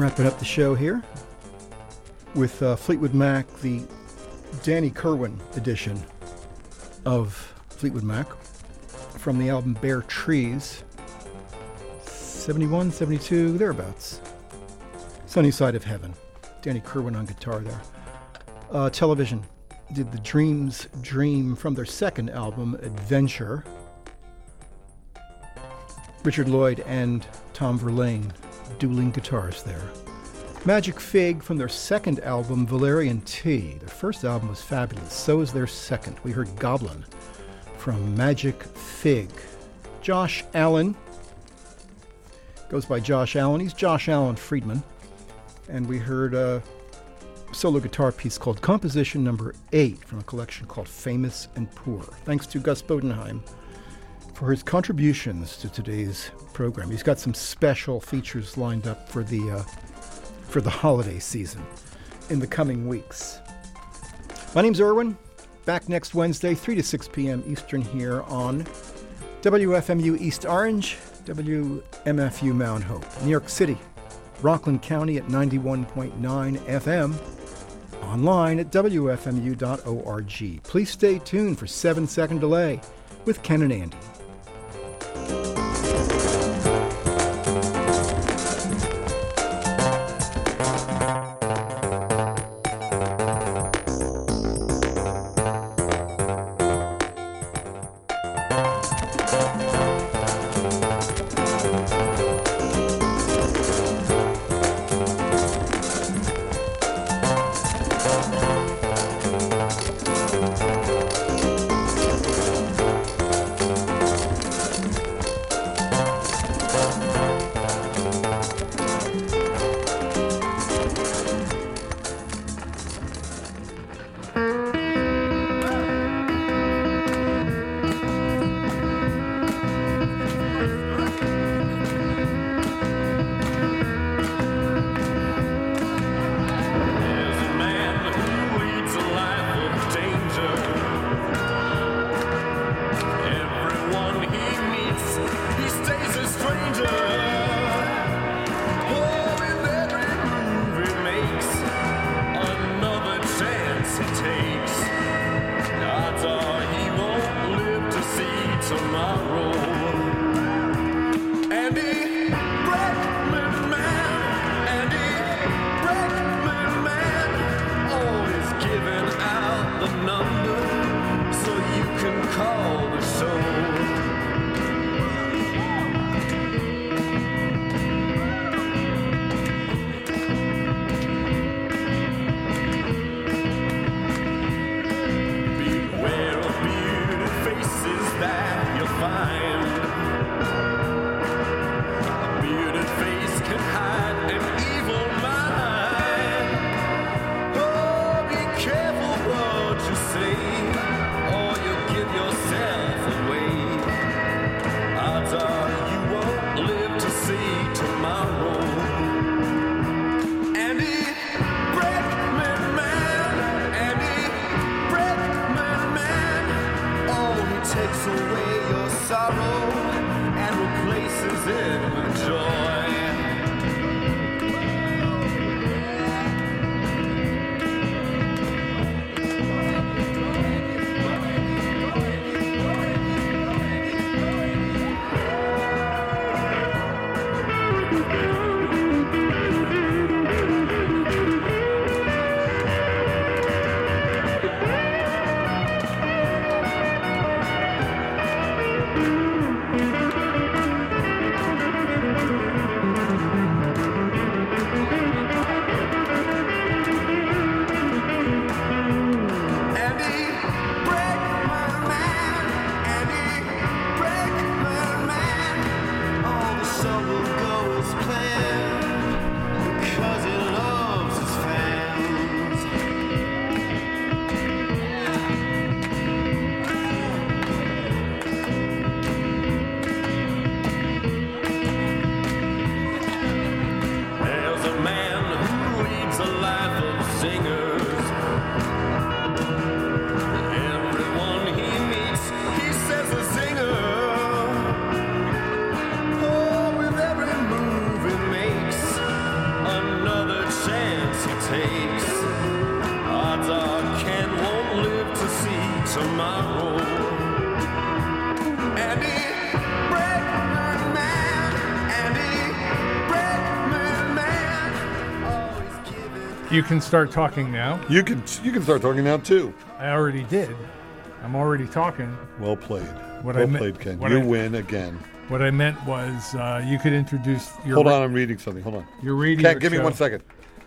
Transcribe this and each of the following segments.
Wrapping up the show here with Fleetwood Mac, the Danny Kirwan edition of Fleetwood Mac from the album Bare Trees, 71, 72, thereabouts. Sunny Side of Heaven. Danny Kirwan on guitar there. Television did The Dreams Dream from their second album, Adventure. Richard Lloyd and Tom Verlaine dueling guitars there. Magic Fig from their second album, Valerian Tea. Their first album was fabulous, so is their second. We heard Goblin from Magic Fig. Josh Allen, goes by Josh Allen. He's Josh Allen Friedman. And we heard a solo guitar piece called Composition Number 8 from a collection called Famous and Poor. Thanks to Gus Bodenheim for his contributions to today's program. He's got some special features lined up for the holiday season in the coming weeks. My name's Irwin. Back next Wednesday, 3 to 6 p.m. Eastern here on WFMU East Orange, WMFU Mount Hope, New York City, Rockland County at 91.9 FM, online at WFMU.org. Please stay tuned for 7-Second Delay with Ken and Andy. tomorrow. Andy Bregman man, Andy Bregman man, always giving. You can start talking now. You can start talking now too. I already did. I'm already talking. Well played. What well I me- played, Ken. what You I- win again. What I meant was you could introduce your. Hold on, I'm reading something. Hold on. Your radio. Ken, give me show. 1 second.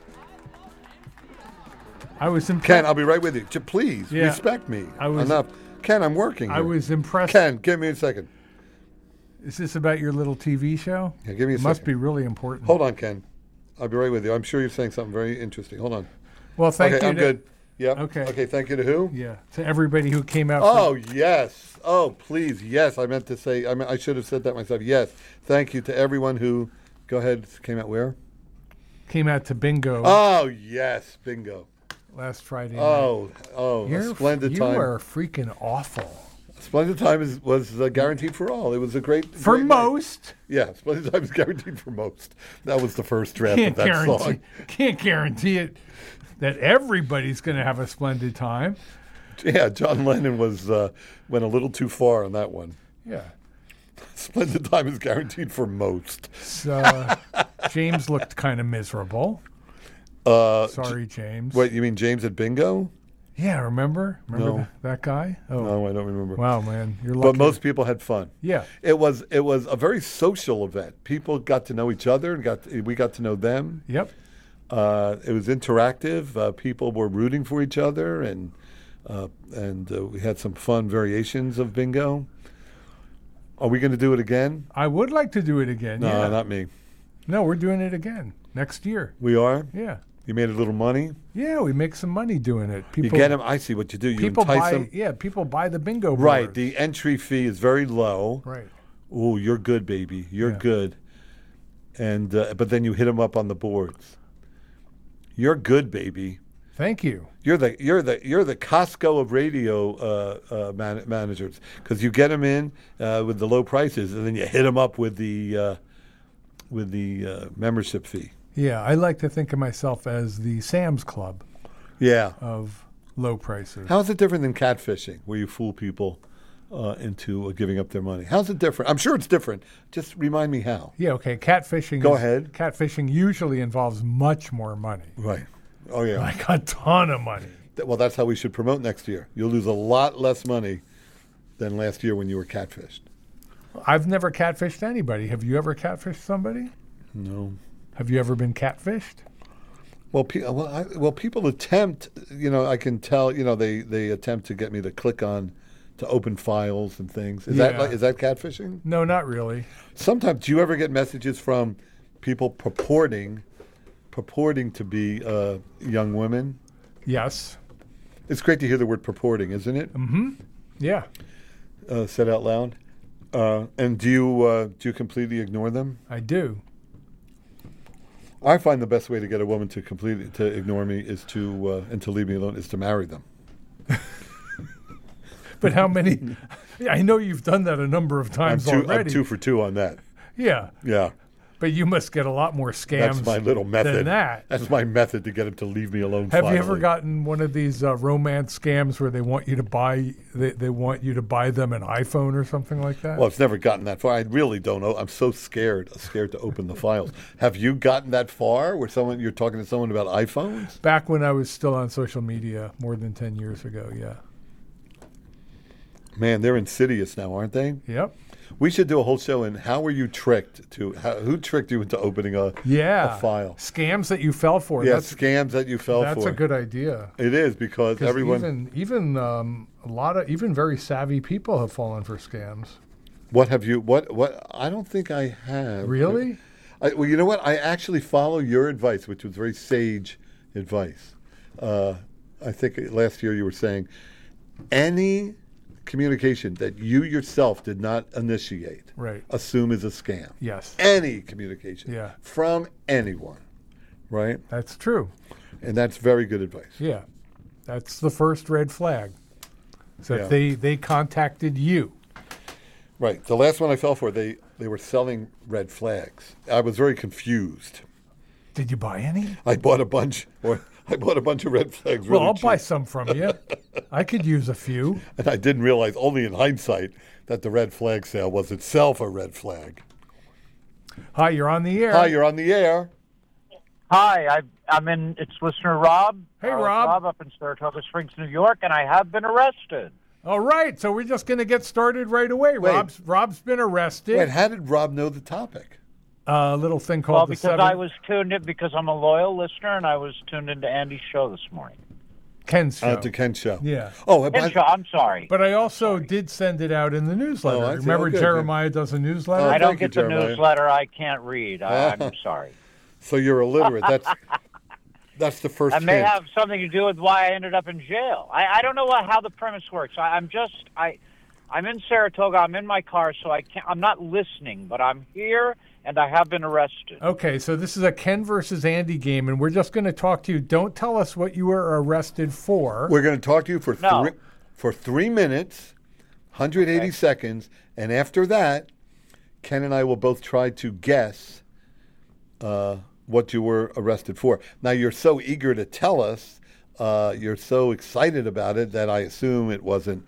I was impressed. Ken, I'll be right with you. Please Yeah. respect me. I was- enough. Ken, I'm working. I here. was impressed. Ken, give me a second. Is this about your little TV show? Yeah, give me a It must second. be really important. Hold on, Ken. I'll be right with you. I'm sure you're saying something very interesting. Hold on. Well, thank Okay, you. I'm to, good. Yeah. Okay. Okay, thank you to who? Yeah, to everybody who came out. Oh, yes. Oh, please. Yes, I meant to say, I should have said that myself. Yes. Thank you to everyone who, go ahead, came out where? Came out to bingo Oh, yes. Bingo. last Friday. Oh, You're, a splendid you time. are freaking awful. Splendid time was guaranteed for all. It was a great For great night. most, Yeah, Splendid time is guaranteed for most. That was the first draft can't of that guarantee. song. Can't guarantee it that everybody's going to have a splendid time. Yeah, John Lennon went a little too far on that one. Yeah. Splendid time is guaranteed for most. So James looked kind of miserable. Uh, Sorry, James. Wait, you mean James at Bingo? Yeah, remember No. that guy? Oh, No, I don't remember. wow, man, you're lucky. But most people had fun. Yeah, It was a very social event. People got to know each other, and we got to know them. yep. It was interactive. People were rooting for each other, and we had some fun variations of bingo. Are we going to do it again? I would like to do it again. No, yeah. not me. No, we're doing it again next year. We are. Yeah. You made a little money. Yeah, we make some money doing it. You get them. I see what you do. You People entice buy. them. Yeah, people buy the bingo boards. Right. The entry fee is very low. Right. Oh, you're good, baby. You're Yeah. good. And but then you hit them up on the boards. You're good, baby. Thank you. You're the Costco of radio managers, because you get them in with the low prices, and then you hit them up with the membership fee. Yeah, I like to think of myself as the Sam's Club Yeah. of low prices. How is it different than catfishing, where you fool people into giving up their money? How's it different? I'm sure it's different. Just remind me how. Yeah, okay. Catfishing. Go ahead. Catfishing usually involves much more money, Right. Oh yeah. like a ton of money. Well, that's how we should promote next year. You'll lose a lot less money than last year when you were catfished. I've never catfished anybody. Have you ever catfished somebody? No. Have you ever been catfished? Well, people attempt. I can tell. They attempt to get me to click on, to open files and things. Is Yeah. is that catfishing? No, not really. Sometimes, do you ever get messages from people purporting to be young women? Yes. It's great to hear the word purporting, isn't it? Yeah, Said out loud. And do you completely ignore them? I do. I find the best way to get a woman to ignore me is and to leave me alone is to marry them. But how many? I know you've done that a number of times I'm already. 2 for 2 on that. Yeah, Yeah. but you must get a lot more scams. That's my little method. Than that. That's my method to get him to leave me alone. Have you finally. ever gotten one of these romance scams where they want you to buy they want you to buy them an iPhone or something like that? Well, it's never gotten that far. I really don't know. I'm so scared to open the files. Have you gotten that far where you're talking to someone about iPhones? Back when I was still on social media, more than 10 years ago. Yeah. Man, they're insidious now, aren't they? Yep. We should do a whole show in how were you tricked who tricked you into opening a file? Scams that you fell for. Yeah, scams that you fell for. That's a good idea. It is, because 'Cause everyone. even a lot of very savvy people have fallen for scams. What have you? What? I don't think I have. Really? Well, you know what? I actually follow your advice, which was very sage advice. I think last year you were saying any communication that you yourself did not initiate, Right. assume is a scam. Yes. Any communication Yeah. from anyone, right? That's true. And that's very good advice. Yeah. That's the first red flag. So Yeah. if they contacted you. Right. The last one I fell for, they were selling red flags. I was very confused. Did you buy any? I bought a bunch of red flags. Well, Really I'll buy cheap. some from you. I could use a few. And I didn't realize, only in hindsight, that the red flag sale was itself a red flag. Hi, you're on the air. Hi, you're on the air. Hi, it's listener Rob. Hey, Rob. Rob up in Saratoga Springs, New York, and I have been arrested. All right, so we're just going to get started right away. Wait. Rob's been arrested. Wait, how did Rob know the topic? A little thing called Well, the because seven. I was tuned in, because I'm a loyal listener, and I was tuned into Andy's show this morning. Ken's show. To Ken's show. Yeah. Oh, Ken show, I'm sorry. But I also did send it out in the newsletter. Oh, I see. Remember, Oh, good, Jeremiah does a newsletter? Oh, I don't thank you, get the Jeremiah. newsletter. I can't read. I'm sorry. So you're illiterate. That's the first That may hint. have something to do with why I ended up in jail. I don't know how the premise works. I'm in Saratoga. I'm in my car, so I'm not listening, but I'm here, and I have been arrested. Okay, so this is a Ken versus Andy game, and we're just going to talk to you. Don't tell us what you were arrested for. We're going to talk to you for No. for 3 minutes, 180 seconds, and after that, Ken and I will both try to guess what you were arrested for. Now, you're so eager to tell us, you're so excited about it that I assume it wasn't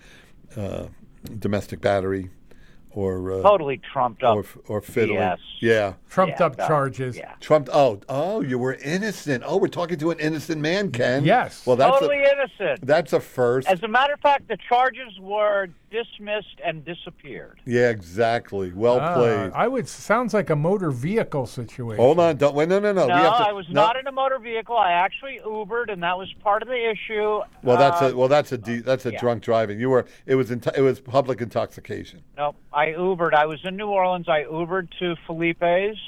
domestic battery or Totally trumped up. or fiddling. BS. Yeah. Trumped up no, charges. Yeah. Trumped. Oh, you were innocent. Oh, we're talking to an innocent man, Ken. Yes. Well, that's Totally innocent. that's a first. As a matter of fact, the charges were dismissed and disappeared. Yeah, exactly. Well played. Sounds like a motor vehicle situation. Hold on. Don't wait. No. No, We have to, I was not in a motor vehicle. I actually Ubered, and that was part of the issue. Well, that's a yeah. drunk driving. It was public intoxication. No, I Ubered. I was in New Orleans. I Ubered to Felipe's,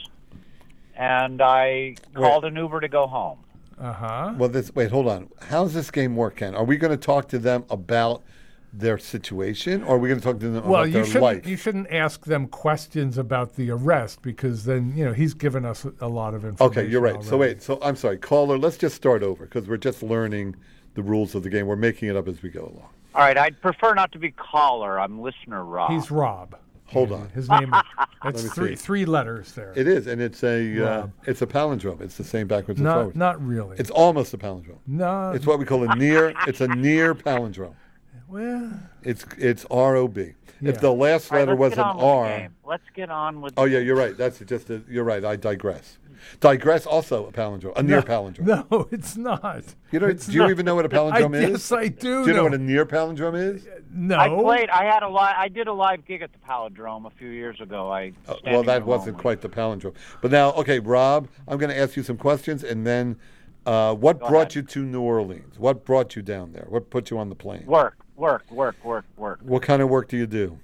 and I called an Uber to go home. Uh-huh. Well, wait. Hold on. How's this game work, Ken? Are we going to talk to them about their situation, or are we going to talk to them about their life? You shouldn't ask them questions about the arrest, because then, he's given us a lot of information. Okay, you're right. already. So I'm sorry, caller. Let's just start over because we're just learning the rules of the game. We're making it up as we go along. All right, I'd prefer not to be caller. I'm listener Rob. He's Rob. Hold on. His name is me it's see. three letters there. It is, and it's a Rob. it's a palindrome. It's the same backwards and forwards. Not really. It's almost a palindrome. no. It's what we call a near. It's a near palindrome. Well, It's ROB. Yeah. If the last All right, letter let's was get an on with the R. game. Let's get on with Oh yeah, you're right. That's just you're right. I digress. Digress also a palindrome, a near palindrome. no, it's not. You don't, It's do you not. 1 even know what a palindrome is? Yes, I do. Do you know what a near palindrome is? No. I did a live gig at the Palindrome a few years ago. Well, that wasn't quite the palindrome. But now, okay, Rob, I'm going to ask you some questions, and then what brought ahead. you to New Orleans? What brought you down there? What put you on the plane? Work. What kind of work do you do?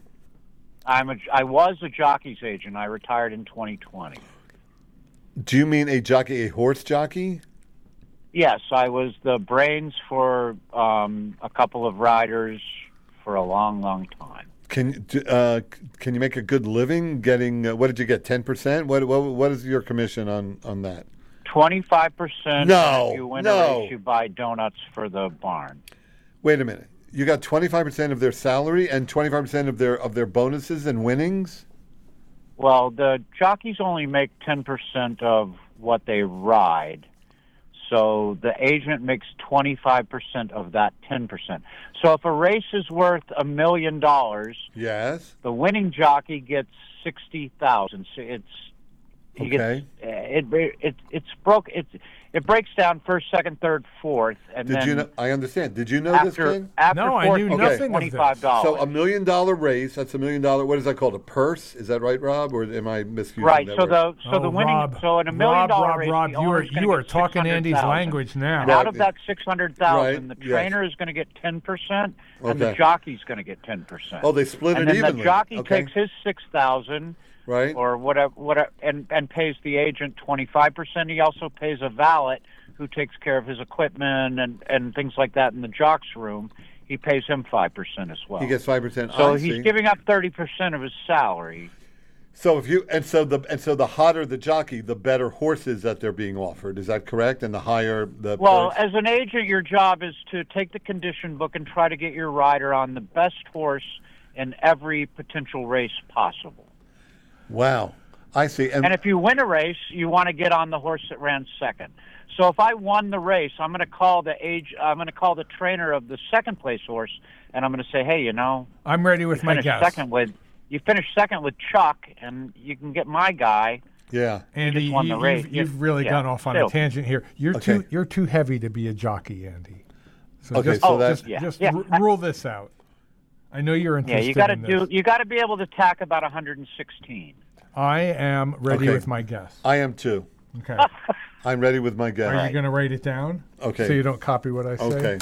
I was a jockey's agent. I retired in 2020. Do you mean a jockey, a horse jockey? Yes, I was the brains for a couple of riders for a long, long time. Can you make a good living getting? What did you get? 10%? What is your commission on that? 25%. No, If you win no. a race, you buy donuts for the barn. Wait a minute. You got 25% of their salary and 25% of their bonuses and winnings? Well, the jockeys only make 10% of what they ride. So the agent makes 25% of that 10%. So if a race is worth $1 million, Yes. the winning jockey gets 60,000. So Okay. it breaks down first, second, third, fourth, and Did then you know? I understand. Did you know this thing? after No, I fourth, knew you nothing get of this. $25. So $1 million race. That's $1 million. What is that called? A purse? Is that right, Rob? Or am I misusing Right. that So word? the winning. Rob, So in $1 million race, Rob, the owner's you gonna are get talking Andy's 600,000. language now. And Right. out of that 600,000, Right, the yes. trainer is going to get 10%, and the Okay. jockey's going to get 10%. Oh, they split and it then evenly. the jockey Okay. takes his 6,000 Right. or whatever, and pays the agent 25%. He also pays a valet who takes care of his equipment and things like that in the jock's room. He pays him 5% as well. He gets 5%. so I he's see. giving up 30% of his salary. So so the hotter the jockey, the better horses that they're being offered. Is that correct? And the higher the Well, purse? as an agent, your job is to take the condition book and try to get your rider on the best horse in every potential race possible. Wow. I see. And if you win a race, you want to get on the horse that ran second. So if I won the race, I'm going to call the trainer of the second place horse, and I'm going to say, hey, I'm ready with my guess. You finished second with Chuck, and you can get my guy. Yeah. Andy, just won the race. you've really gone off on a tangent here. You're too heavy to be a jockey, Andy. So Okay, just, so that's- just rule this out. I know you're Yeah, interested you got to be able to tack about 116. I am ready Okay. with my guess. I am too. Okay. I'm ready with my guess. Are you going to write it down? Okay. So you don't copy what I say? Okay.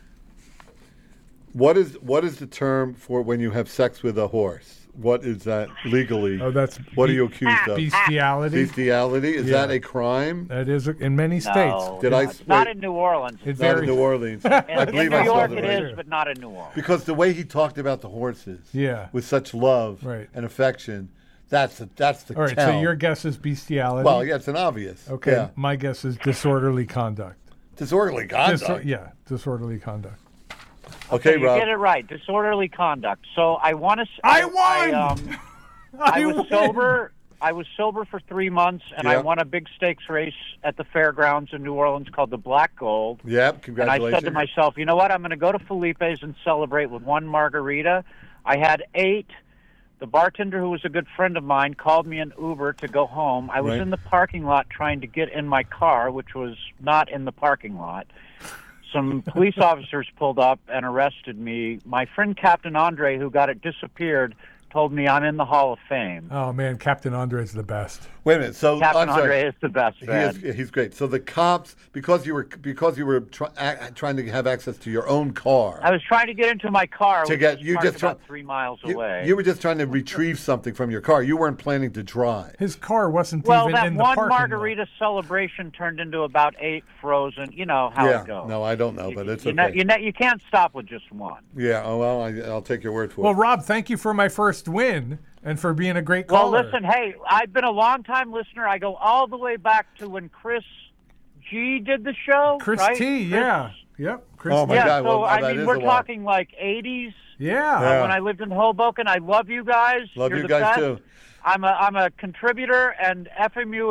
What is the term for when you have sex with a horse? What is that legally? Oh, that's what are you accused of? Bestiality. Bestiality? Is that a crime? That is in many states. No, not in New Orleans. It Not in varies. New Orleans. I believe in I New saw York the it right. is, but not in New Orleans. Because the way he talked about the horses, Yeah. with such love Right. and affection, that's the All right, tell. so your guess is bestiality. Well, yeah, it's an obvious. Okay, Yeah. my guess is disorderly conduct. Disorderly conduct. Disorderly conduct. Okay, you Rob. get it right. Disorderly conduct. So I want to. I won! I was sober. I was sober for 3 months, and I Yeah. won a big stakes race at the fairgrounds in New Orleans called the Black Gold. Yep, And congratulations. I said to myself, you know what? I'm going to go to Felipe's and celebrate with one margarita. I had 8. The bartender, who was a good friend of mine, called me an Uber to go home. I was Right. in the parking lot trying to get in my car, which was not in the parking lot. Some police officers pulled up and arrested me. My friend Captain Andre, who got it disappeared, told me I'm in the Hall of Fame. Oh, man, Captain Andre is the best. Wait a minute. So Captain I'm sorry. Andre is the best, man. He's great. So the cops, because you were trying to have access to your own car. I was trying to get into my car, To which get- was you parked just try- about 3 miles You, away. you were just trying to retrieve something from your car. You weren't planning to drive. His car wasn't Well, even that in the one parking lot. margarita celebration turned into about 8 frozen. You know how Yeah. it goes. No, I don't know, but it's you okay. you can't stop with just one. Yeah. Oh well, I'll take your word for Well, it. Rob, thank you for my first win and for being a great Well, caller. listen, hey, I've been a long-time listener. I go all the way back to when Chris G did the show. Chris right? T, yeah. Yep. Chris Oh, my T. Yeah, God, so well, I that mean, is we're a while. talking like 80s. Yeah. Yeah. When I lived in Hoboken, I love you guys. Love You're you the guys best. too. I'm a contributor, and FMU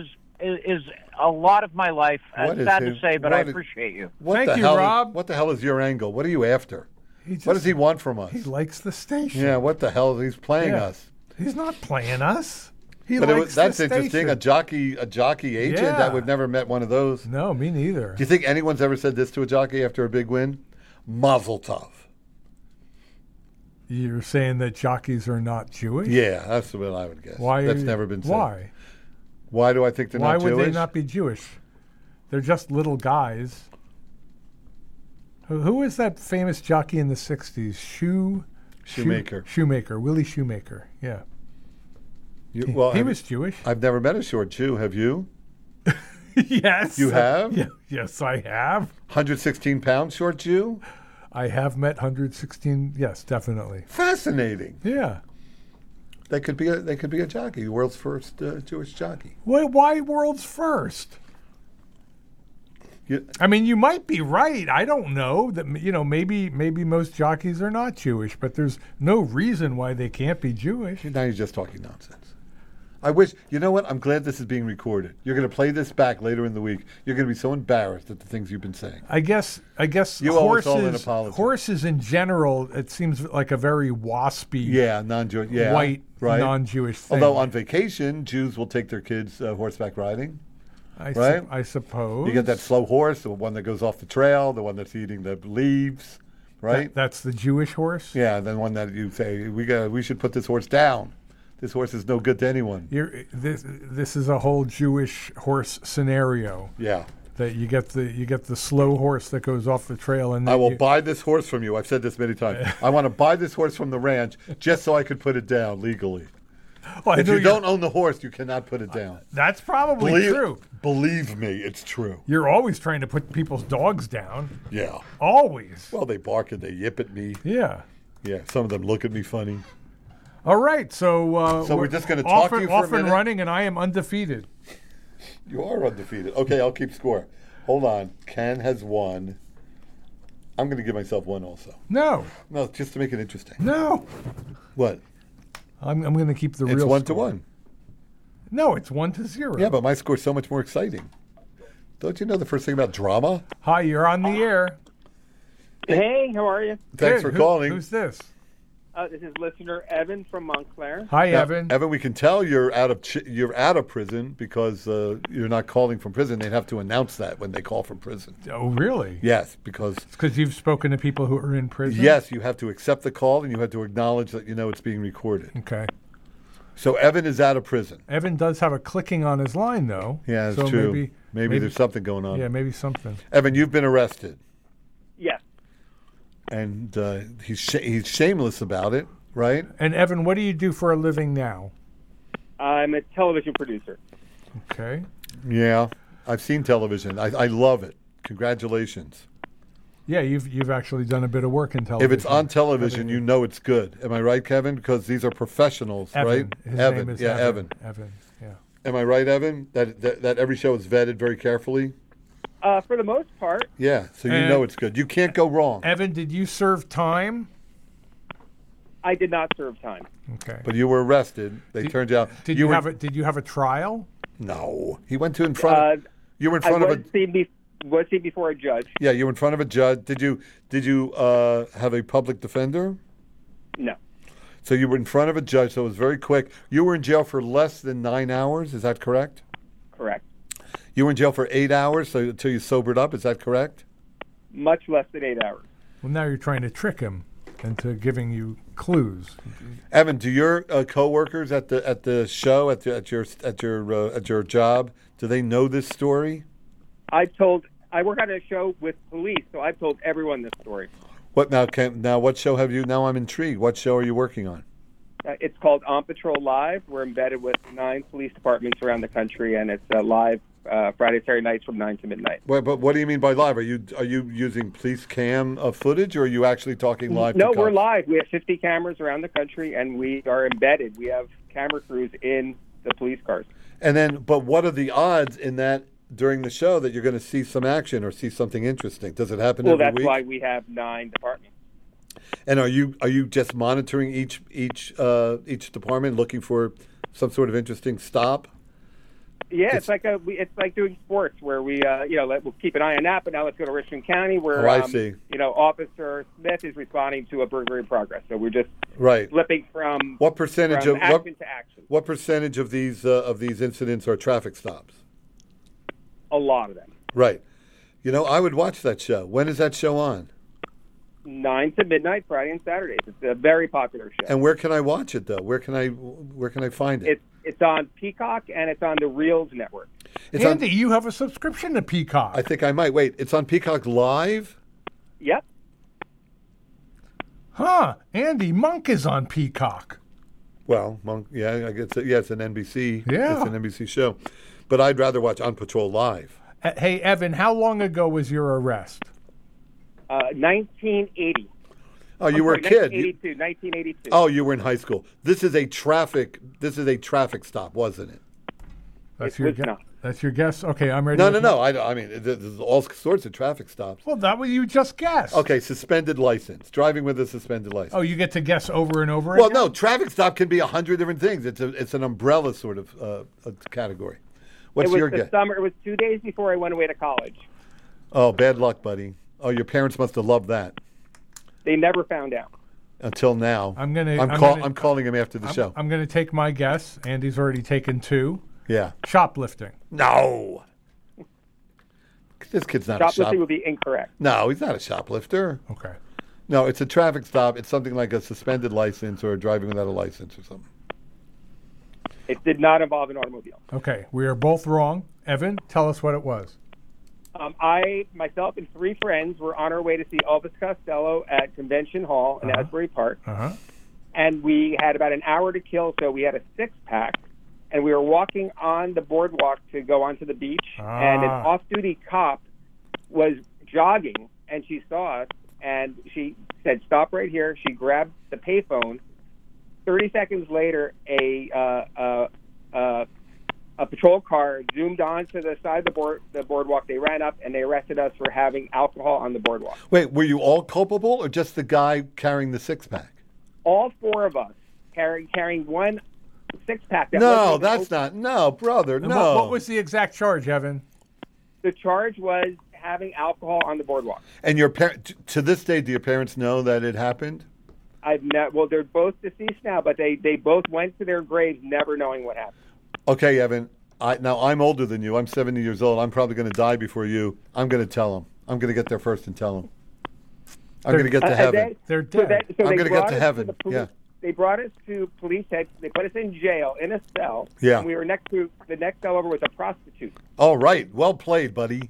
is a lot of my life. What is Sad his- to say, but I what is- appreciate you. What Thank the you, hell Rob. What the hell is your angle? What are you after? He just, What does he want from us? He likes the station. Yeah. What the hell? He's playing Yeah. us. He's not playing us. He But likes that's the interesting. station. A jockey agent. Yeah. That we've never met one of those. No, me neither. Do you think anyone's ever said this to a jockey after a big win? Mazel tov. You're saying that jockeys are not Jewish? Yeah, that's what I would guess. Why? That's never been said. Why? Why do I think they're Why not would Jewish? they not be Jewish? They're just little guys. Who is that famous jockey in the 60s? Shoemaker. Shoemaker. Willie Shoemaker. Yeah. Well, He was Jewish. I've never met a short Jew. Have you? Yes. You have? Yeah, yes, I have. 116 pound short Jew? I have met 116. Yes, definitely. Fascinating. Yeah. They could be a jockey, the world's first Jewish jockey. Why world's first? You, I mean, you might be right. I don't know that. Maybe most jockeys are not Jewish, but there's no reason why they can't be Jewish. now you're just talking nonsense. I wish, you know what? I'm glad this is being recorded. You're going to play this back later in the week. You're going to be so embarrassed at the things you've been saying. I guess You owe us all an apology. horses in general, it seems like a very waspy, Yeah, non-Jewish. Yeah, white, right? non-Jewish thing. Although on vacation, Jews will take their kids horseback riding. I suppose You get that slow horse, the one that goes off the trail, the one that's eating the leaves, right? That's the Jewish horse. Yeah, then one that you say we should put this horse down. This horse is no good to anyone. This is a whole Jewish horse scenario. Yeah. That you get the slow horse that goes off the trail, and then I will buy this horse from you. I've said this many times. I want to buy this horse from the ranch just so I could put it down legally. Well, If you don't own the horse, you cannot put it down. That's probably true. Believe me, it's true. You're always trying to put people's dogs down. Yeah. Always. Well, they bark and they yip at me. Yeah. Yeah, some of them look at me funny. All right, so So we're just gonna talk to you for a off and minute? running, and I am undefeated. You are undefeated. Okay, I'll keep score. Hold on. Ken has one. I'm going to give myself one also. No, No, just to make it interesting. no, What? I'm going to keep the It's real 1 to score. 1. No, it's 1-0. Yeah, but my score's so much more exciting. Don't you know the first thing about drama? Hi, you're on the air. Hey, how are you? Thanks Good. for calling. Who's this? This is listener Evan from Montclair. Hi, Now, Evan. Evan, we can tell you're out of prison because you're not calling from prison. They'd have to announce that when they call from prison. Oh, really? Yes, because It's because you've spoken to people who are in prison? yes, you have to accept the call and you have to acknowledge that you know it's being recorded. Okay. So Evan is out of prison. Evan does have a clicking on his line, though. Yeah, that's so true. Maybe there's something going on. Yeah, maybe something. Evan, you've been arrested, Yes. and he's shameless about it, right? And Evan, what do you do for a living now? I'm a television producer. Okay. Yeah, I've seen television. I love it. Congratulations. Yeah, you've actually done a bit of work in television. If it's on television, you know it's good. Am I right, Kevin? Because these are professionals, Evan. right? His Evan. name is Yeah, Evan. Evan. Yeah. Am I right, Evan? That every show is vetted very carefully? For the most part, Yeah, so you And- know it's good. You can't go wrong. Evan, did you serve time? I did not serve time. Okay. But you were arrested. They turned you out. Did you were, did you have a trial? No. He went to in front of. You were in I front of was a. seen before a judge. Yeah, you were in front of a judge. Did you have a public defender? No. So you were in front of a judge. So it was very quick. You were in jail for less than 9 hours. Is that correct? Correct. You were in jail for 8 hours. So until you sobered up. Is that correct? Much less than 8 hours. Well, now you're trying to trick him into giving you clues. Evan, do your coworkers at the show at your job, do they know this story? I work on a show with police, so I've told everyone this story. What now? Now what show have you? Now I'm intrigued. What show are you working on? It's called On Patrol Live. We're embedded with 9 police departments around the country, and it's live Friday, Saturday nights from 9 to midnight. But what do you mean by live? Are you using police cam footage, or are you actually talking live? No, to we're cops? live. We have 50 cameras around the country, and we are embedded. We have camera crews in the police cars. And then, but what are the odds in that during the show that you're going to see some action or see something interesting? Does it happen Well, every that's week? why we have 9 departments. And are you just monitoring each department, looking for some sort of interesting stop? Yeah, it's like doing sports where we we'll keep an eye on that, but now let's go to Richmond County where Oh, I see. Officer Smith is responding to a burglary in progress. So we're just Right. flipping from What percentage from of action to action. what percentage of these incidents are traffic stops? A lot of them. Right. You know, I would watch that show. When is that show on? 9 to midnight, Friday and Saturdays. It's a very popular show. And where can I watch it though? Where can I find it? It's on Peacock and it's on the Reels network. It's Andy, on, you have a subscription to Peacock. I think I might. Wait, it's on Peacock Live? Yep. Huh. Andy, Monk is on Peacock. Well, yeah, I guess it's an NBC. Yeah. It's an NBC show. But I'd rather watch On Patrol Live. Hey, Evan, how long ago was your arrest? 1980. Oh, you were a kid. 1982. Oh, you were in high school. This is a traffic stop, wasn't it? That's It your was not. That's your guess? Okay, I'm ready. No. I mean, there's all sorts of traffic stops. Well, that was you just guessed. Okay, suspended license. Driving with a suspended license. Oh, you get to guess over and over Well, again? no, traffic stop can be 100 different things. It's an umbrella sort of a category. What's It was your the guess? summer. It was 2 days before I went away to college. Oh, bad luck, buddy. Oh, your parents must have loved that They never found out. until now. I'm calling him after the show. I'm going to take my guess. Andy's already taken 2. Yeah. Shoplifting. No. This kid's not Shoplifting a would be incorrect. No, he's not a shoplifter. Okay. No, it's a traffic stop. It's something like a suspended license or driving without a license or something. It did not involve an automobile. Okay. We are both wrong. Evan, tell us what it was. I, myself, and 3 friends were on our way to see Elvis Costello at Convention Hall in Asbury Park. Uh-huh. And we had about an hour to kill, so we had a 6-pack. And we were walking on the boardwalk to go onto the beach. And an off-duty cop was jogging, and she saw us, and she said, "Stop right here." She grabbed the payphone. 30 seconds later, a patrol car zoomed onto the side of the boardwalk. They ran up, and they arrested us for having alcohol on the boardwalk. Wait, were you all culpable or just the guy carrying the 6-pack? All 4 of us carrying one 6-pack. No, that's not. No, brother, And no. What was the exact charge, Evan? The charge was having alcohol on the boardwalk. And your to this day, do your parents know that it happened? Well, they're both deceased now, but they both went to their graves never knowing what happened. Okay, Evan. Now I'm older than you. I'm 70 years old. I'm probably going to die before you. I'm going to tell them. I'm going to get there first and tell them. I'm going to get to heaven. They're dead. So I'm they going to get brought to us heaven. the police- Yeah. They brought us to police head. They put us in jail in a cell. Yeah. And we were next to the next cell over was a prostitute. All right. Well played, buddy.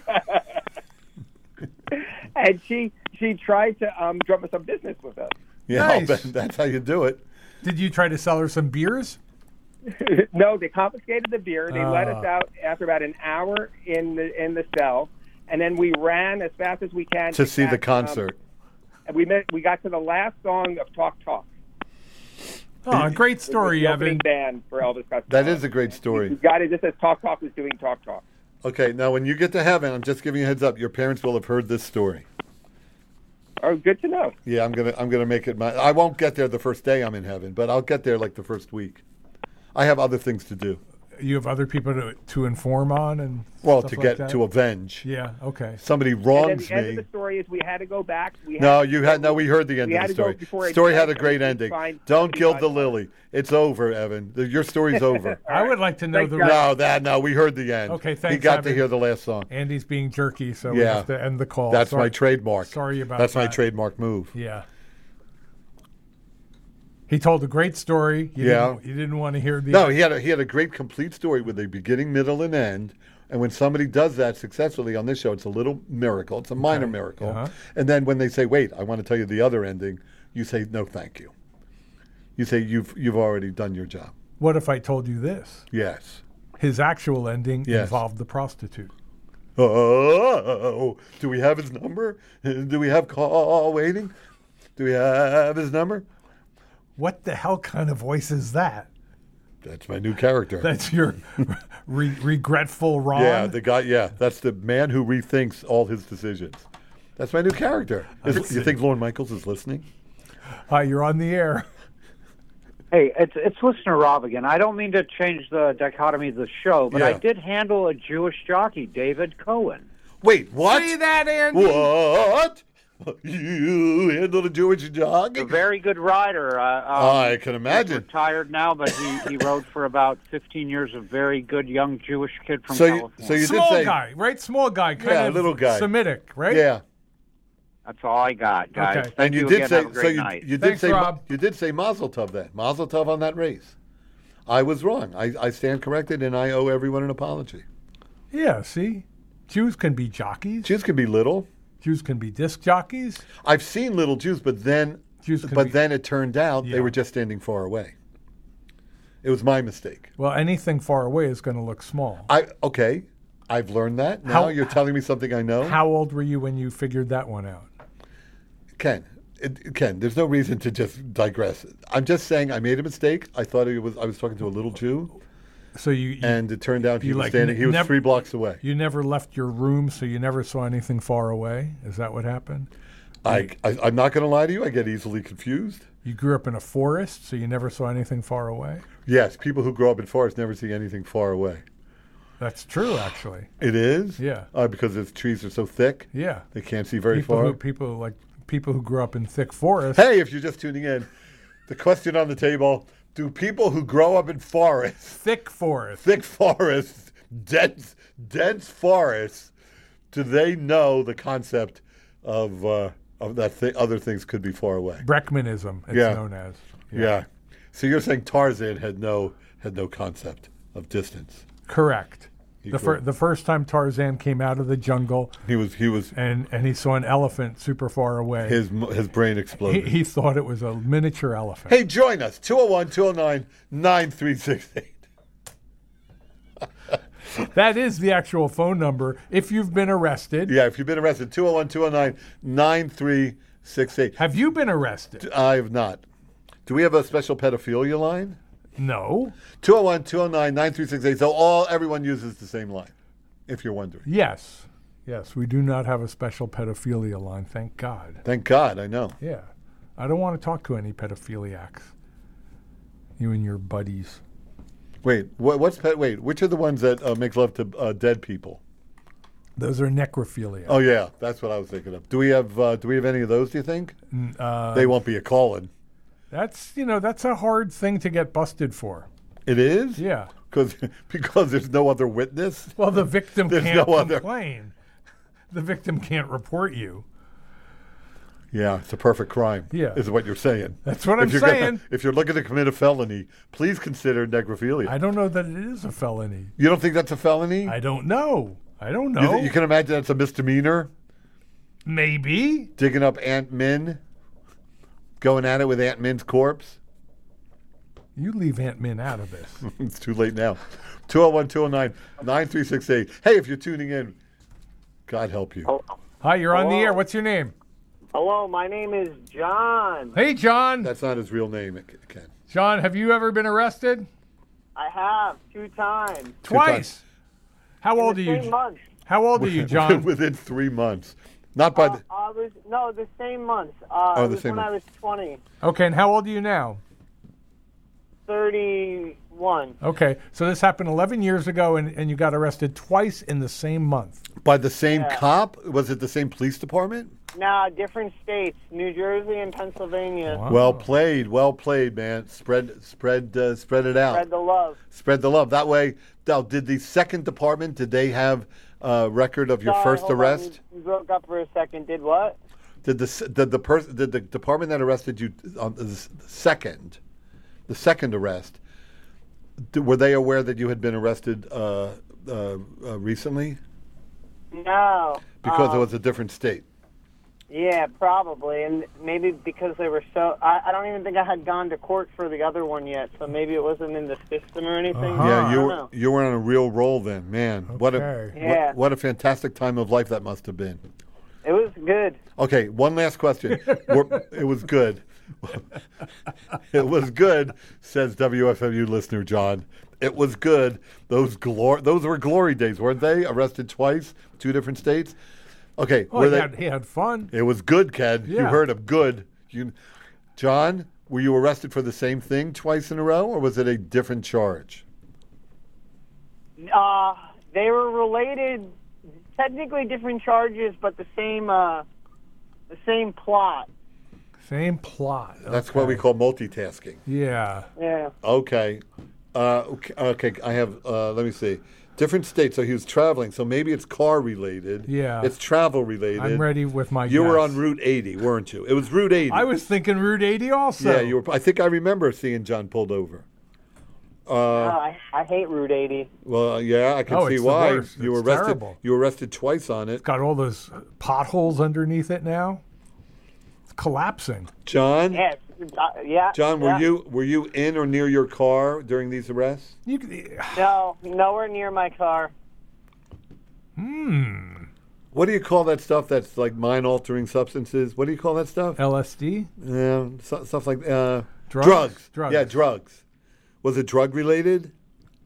And she tried to drum us some business with us. Yeah, Nice. I'll bet that's how you do it. Did you try to sell her some beers? No, they confiscated the beer. They let us out after about an hour in the cell, and then we ran as fast as we can To see the catch, concert. And we got to the last song of Talk Talk. Oh, great story, The opening Evan. band for Elvis Costello. That is a great story. You got it just as Talk Talk was doing Talk Talk. Okay, now when you get to heaven, I'm just giving you a heads up. Your parents will have heard this story. Oh, good to know. Yeah, I'm gonna make it I won't get there the first day I'm in heaven, but I'll get there like the first week. I have other things to do. You have other people to inform on and Well, stuff to like get that? to avenge. Yeah. Okay. Somebody And wrongs then the end me. of the story is we had to go back. We heard We heard the end we of had the to go story. before it Story had a died, great so we ending. find Don't gild the somebody lily. It's over, Evan. Your story's over. I would like to know Thanks, the. guys. No, we heard the end. Okay, He thanks, got to Evan. hear the last song. Andy's being jerky, so we Yeah. have to end the call. That's Sorry- my trademark. Sorry about That's my that. trademark move. Yeah. He told a great story. You Yeah. You didn't want to hear the. No, he had a great complete story with a beginning, middle, and end. And when somebody does that successfully on this show, it's a little miracle. It's a minor miracle. Uh-huh. And then when they say, "Wait, I want to tell you the other ending," you say, "No, thank you." You say, "You've already done your job." What if I told you this? Yes. His actual ending Yes. involved the prostitute. Oh, do we have his number? Do we have call waiting? Do we have his number? What the hell kind of voice is that? That's my new character. That's your regretful Ron? Yeah, the guy. Yeah, that's the man who rethinks all his decisions. That's my new character. You think Lorne Michaels is listening? Hi, you're on the air. Hey, it's listener Rob again. I don't mean to change the dichotomy of the show, but Yeah. I did handle a Jewish jockey, David Cohen. Wait, what? See that, Andy? What? You handled a Jewish dog? A very good rider. I can imagine. He's retired now, but he rode for about 15 years. A very good young Jewish kid from So California. you did Small say, guy, right? Small guy, kind Yeah, of little guy. Semitic, right? yeah, That's all I got, guys. Okay. Thank and you again. did say Have a great so. night. You did Thanks, say Rob. you did say Mazel Tov then. Mazel Tov on that race. I was wrong. I stand corrected, and I owe everyone an apology. Yeah, see? Jews can be jockeys. Jews can be little. Jews can be disc jockeys. I've seen little Jews, but then Jews can be- then it turned out Yeah. they were just standing far away. It was my mistake. Well, anything far away is going to look small. Okay. I've learned that. Now How- you're telling me something I know. How old were you when you figured that one out? Ken, there's no reason to just digress. I'm just saying I made a mistake. I thought I was talking to a little Jew, So you and it turned out he you was like standing. He was nev- 3 blocks away. you never left your room, so you never saw anything far away? Is that what happened? I'm not going to lie to you. I get easily confused. You grew up in a forest, so you never saw anything far away? Yes, people who grow up in forests never see anything far away. That's true, actually. It is? Yeah. Because the trees are so thick, Yeah. they can't see very far. People who grew up in thick forests. Hey, if you're just tuning in, the question on the table, do people who grow up in forests, Thick forests. thick forests, dense forests, do they know the concept of that other things could be far away? Breckmanism, it's Yeah. known as. Yeah. So you're saying Tarzan had no concept of distance. Correct. He The, grew- the first time Tarzan came out of the jungle He was and he saw an elephant super far away, his brain exploded. he thought it was a miniature elephant. Hey, join us 201-209-9368. That is the actual phone number if you've been arrested. Yeah, if you've been arrested, 201-209-9368. Have you been arrested? I have not. Do we have a special pedophilia line? No. 201-209-9368. So everyone uses the same line, if you're wondering. Yes. Yes, we do not have a special pedophilia line, thank God. Thank God, I know. Yeah. I don't want to talk to any pedophiliacs. You and your buddies. Wait, which are the ones that make love to dead people? Those are necrophilia. Oh yeah, that's what I was thinking of. Do we have any of those? Do you think they won't be a call-in? That's a hard thing to get busted for. It is. Yeah. Because there's no other witness. Well, the victim There's can't no other- complain. The victim can't report you. Yeah, it's a perfect crime. Yeah. Is what you're saying. That's what I'm If you're saying. If you're looking to commit a felony, please consider necrophilia. I don't know that it is a felony. You don't think that's a felony? I don't know. You can imagine that's a misdemeanor? Maybe. Digging up Aunt Min? Going at it with Aunt Min's corpse? You leave Aunt Min out of this. It's too late now. 201-209-9368. Hey, if you're tuning in, God help you. Hi, you're on the Hello. air. What's your name? Hello, my name is John. Hey, John. That's not his real name, Ken. John, have you ever been arrested? I have 2 times. Twice. How old are The you? same month. How old are you, John? Within 3 months. Not by the... The same month. Oh, it the was same when I month. was 20, Okay, and how old are you now? 31. Okay, so this happened 11 years ago, and you got arrested twice in the same month. By the same cop? Was it the same police department? Now, different states, New Jersey and Pennsylvania. Wow. Well played, man. Spread it out. Spread the love. Spread the love. That way, now, did the second department, did they have a record of your Sorry, first hold on. arrest? You broke up for a second. Did what? Did the department that arrested you on the second arrest, were they aware that you had been arrested recently? No. Because it was a different state. Yeah, probably. And maybe because they were so... I don't even think I had gone to court for the other one yet, so maybe it wasn't in the system or anything. Uh-huh. Yeah, I don't know. you were on a real roll then, man. Okay. Yeah. What a fantastic time of life that must have been. It was good. Okay, one last question. It was good. It was good, says WFMU listener John. It was good. Those were glory days, weren't they? Arrested twice, 2 different states. Okay, Well, he had fun. It was good, Ken. You Yeah. heard of good. John, were you arrested for the same thing twice in a row, or was it a different charge? They were related, technically different charges, but the same plot. Same plot. That's what we call multitasking. Yeah. Yeah. Okay. Okay. I have. Let me see. Different states. So he was traveling. So maybe it's car related. Yeah. It's travel related. I'm ready with my You were guess. on Route 80, weren't you? It was Route 80. I was thinking Route 80 also. Yeah, you were. I think I remember seeing John pulled over. I hate Route 80. Well, yeah, I can Oh, see it's the why. worst. You were It's arrested. terrible. You were arrested twice on it. Got all those potholes underneath it now. It's collapsing. John. Yes. Yeah. John, yeah. were you in or near your car during these arrests? No, nowhere near my car. What do you call that stuff that's like mind-altering substances? What do you call that stuff? LSD? Yeah, stuff like Drugs? drugs. Drugs. Yeah, drugs. Was it drug related?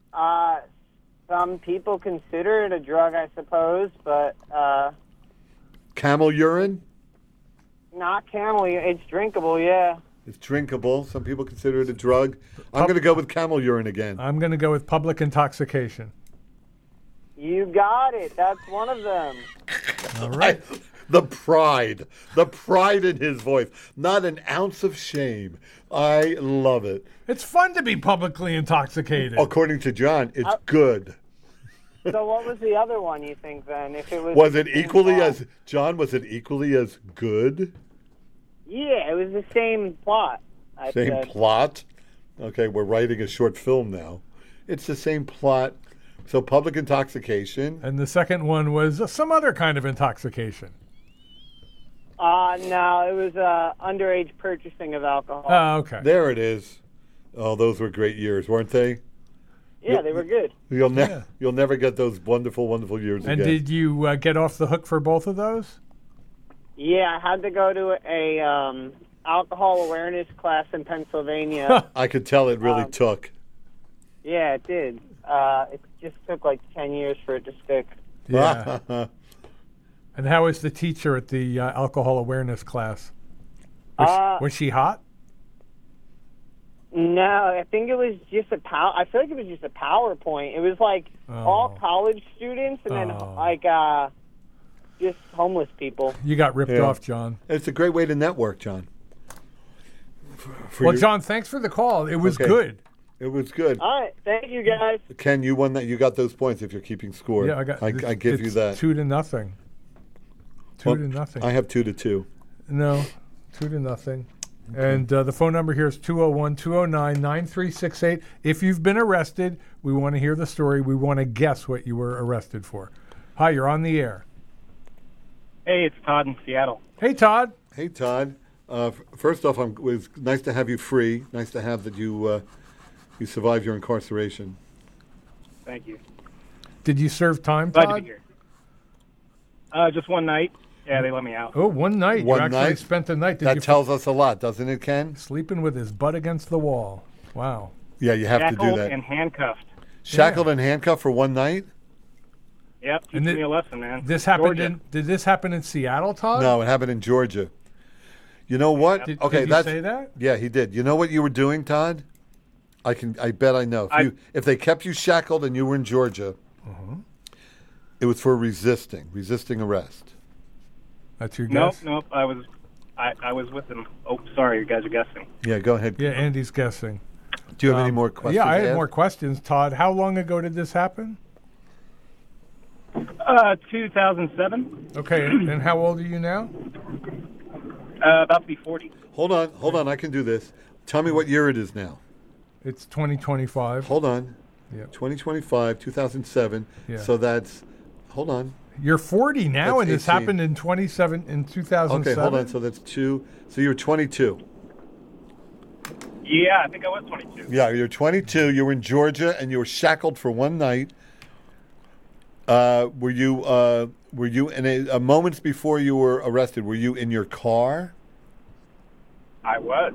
Some people consider it a drug, I suppose, but Camel urine? not camel. It's drinkable, yeah. It's drinkable. Some people consider it a drug. I'm going to go with camel urine again. I'm going to go with public intoxication. You got it. That's one of them. All right. The pride in his voice. Not an ounce of shame. I love it. It's fun to be publicly intoxicated. According to John, it's good. So what was the other one, you think, then? If it was... Was it equally as, John, was it equally as good? Yeah, it was the same plot. I Same said. plot? Okay, we're writing a short film now. It's the same plot. So public intoxication. And the second one was some other kind of intoxication. No, it was underage purchasing of alcohol. Oh, okay. There it is. Oh, those were great years, weren't they? Yeah, they were good. You'll never get those wonderful, wonderful years And again. did you get off the hook for both of those? Yeah, I had to go to a alcohol awareness class in Pennsylvania. I could tell it really took. Yeah, it did. It just took like 10 years for it to stick. Yeah. And how was the teacher at the alcohol awareness class? Was she hot? No, I think it was just I feel like it was just a PowerPoint. It was like all college students and then like just homeless people. You got ripped off, John. It's a great way to network, John. Well, John, thanks for the call. It was good. It was good. All right, thank you guys. Ken, you won that. You got those points if you're keeping score. Yeah, I got. I give you that. 2-0. 2-0. I have 2-2. No, 2-0. Okay. And the phone number here is 201-209-9368. If you've been arrested, we want to hear the story. We want to guess what you were arrested for. Hi, you're on the air. Hey, it's Todd in Seattle. Hey, Todd. Hey, Todd. First off, it was nice to have you free. Nice to have that you survived your incarceration. Thank you. Did you serve time, Glad Todd? to be here. Just one night. Yeah, they let me out. Oh, one night. One you actually night? spent the night. That tells us a lot, doesn't it, Ken? Sleeping with his butt against the wall. Wow. Yeah, you have to do Shackled that. and handcuffed. Shackled and handcuffed for one night? Yep, teach me a lesson, man. This happened Georgia. did this happen in Seattle, Todd? No, it happened in Georgia. You know what? Did, okay, did you that's say that? Yeah, he did. You know what you were doing, Todd? I bet I know. If they kept you shackled and you were in Georgia, it was for resisting arrest. That's your guess? Nope. I was with them. Oh, sorry, you guys are guessing. Yeah, go ahead. Yeah, Andy's guessing. Do you have any more questions? Yeah, I to had ask? more questions, Todd. How long ago did this happen? 2007. Okay, and how old are you now? About to be 40. Hold on. I can do this. Tell me what year it is now. It's 2025. Hold on. Yep. 2025, 2007. Yeah. So that's, hold on. You're 40 now, That's and this 18. happened in 2007. Okay, hold on. So that's 2. So you're 22. Yeah, I think I was 22. Yeah, you're 22. You were in Georgia, and you were shackled for one night. Were you in moments before you were arrested? Were you in your car? I was.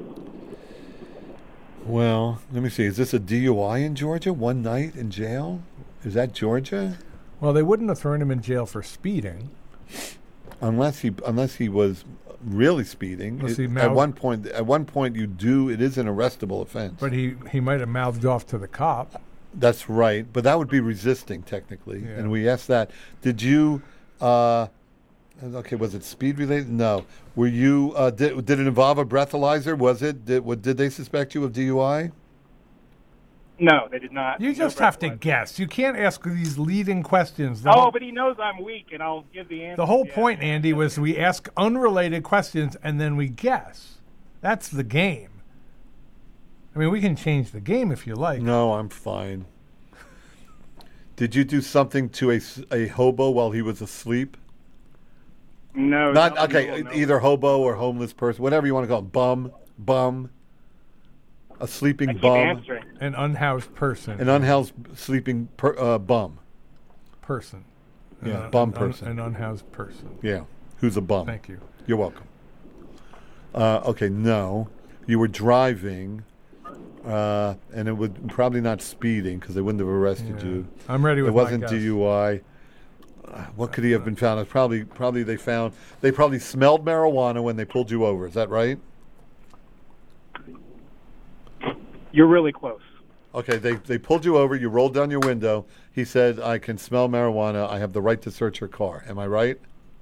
Well, let me see. Is this a DUI in Georgia? One night in jail? Is that Georgia? Well, they wouldn't have thrown him in jail for speeding. Unless he was really speeding. Unless he At one point, you do. It is an arrestable offense. But he might have mouthed off to the cop. That's right. But that would be resisting, technically. Yeah. And we asked that. Did you? Okay, was it speed related? No. Were you? Did it involve a breathalyzer? Was it? Did they suspect you of DUI? No, they did not. You just have to guess. You can't ask these leading questions. But he knows I'm weak, and I'll give the answer. The whole point, Andy, was we ask unrelated questions and then we guess. That's the game. I mean, we can change the game if you like. No, I'm fine. Did you do something to a hobo while he was asleep? No. Not no, okay. no. Either hobo or homeless person, whatever you want to call him. Bum. A sleeping I keep bum. answering. An unhoused person. An unhoused sleeping bum. Person. Yeah, bum person. An unhoused person. Yeah, who's a bum. Thank you. You're welcome. Okay, no. You were driving, and it would probably not speeding because they wouldn't have arrested you. I'm ready with It wasn't my guess. DUI. What could he have been found? It's probably they probably smelled marijuana when they pulled you over. Is that right? You're really close. Okay, they pulled you over. You rolled down your window. He said, "I can smell marijuana. I have the right to search your car." Am I right?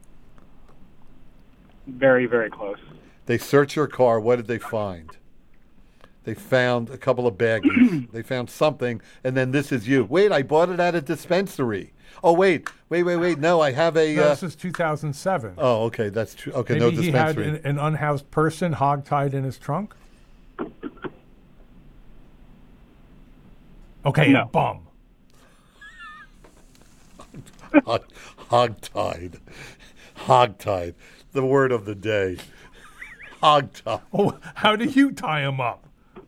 Very, very close. They searched your car. What did they find? They found a couple of baggies. They found something, and then this is you. Wait, I bought it at a dispensary. Oh, wait. No, I have a... No, this is 2007. Oh, okay, that's true. Okay, Maybe no he had dispensary. an unhoused person hogtied in his trunk? Okay, No. a bum. Hogtied. The word of the day. Hogtied. Oh, how do you tie him up?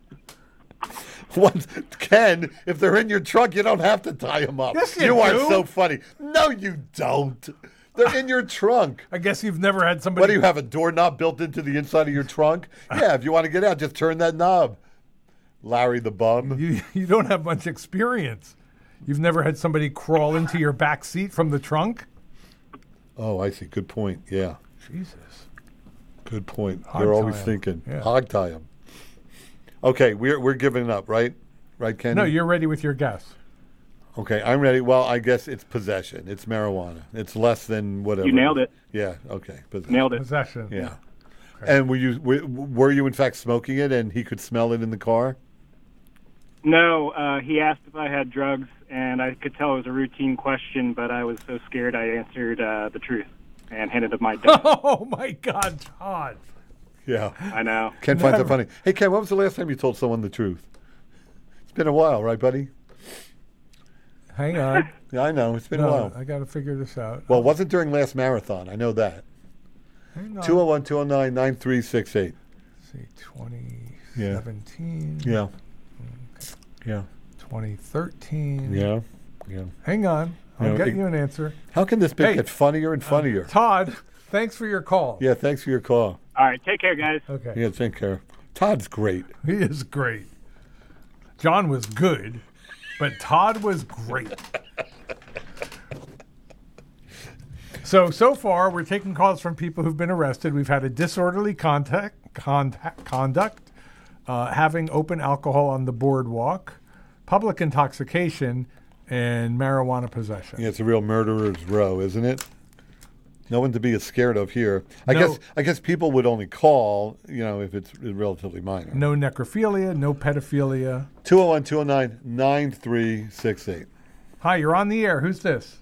Ken, if they're in your trunk, you don't have to tie them up. Yes, you are do. so funny. No, you don't. They're in your trunk. I guess you've never had somebody... What do you have, a doorknob built into the inside of your trunk? Yeah, if you want to get out, just turn that knob. Larry the bum. You don't have much experience. You've never had somebody crawl into your back seat from the trunk? Oh, I see. Good point. Yeah. Jesus. Good point. Hog You're tie always 'em. thinking. Yeah. Hog tie him. Okay, we're giving up, right? Right, Ken? No, you're ready with your guess. Okay, I'm ready. Well, I guess it's possession. It's marijuana. It's less than whatever. You nailed it. Yeah. Okay. Possession. Nailed it. Possession. Yeah. And were you in fact smoking it, and he could smell it in the car? No, he asked if I had drugs, and I could tell it was a routine question, but I was so scared I answered the truth and handed him my dog. Oh my God, Todd. Yeah. I know. Ken finds it funny. Hey, Ken, when was the last time you told someone the truth? It's been a while, right, buddy? Hang on. Yeah, I know. It's been a No, while. I got to figure this out. Well, it wasn't during last marathon. I know that. Hang on. 201-209-9368. Let's see, 2017. Yeah. Yeah. 2013. Yeah. Yeah. Hang on. I'll Yeah, get it- you an answer. How can this bit Hey, get funnier and funnier? Todd, thanks for your call. Yeah, thanks for your call. All right, take care, guys. Okay. Yeah, take care. Todd's great. He is great. John was good, but Todd was great. So far, we're taking calls from people who've been arrested. We've had a disorderly conduct, having open alcohol on the boardwalk, public intoxication, and marijuana possession. Yeah, it's a real murderer's row, isn't it? No one to be scared of here. No. I guess people would only call, if it's relatively minor. No necrophilia, no pedophilia. 201-209-9368. Hi, you're on the air. Who's this?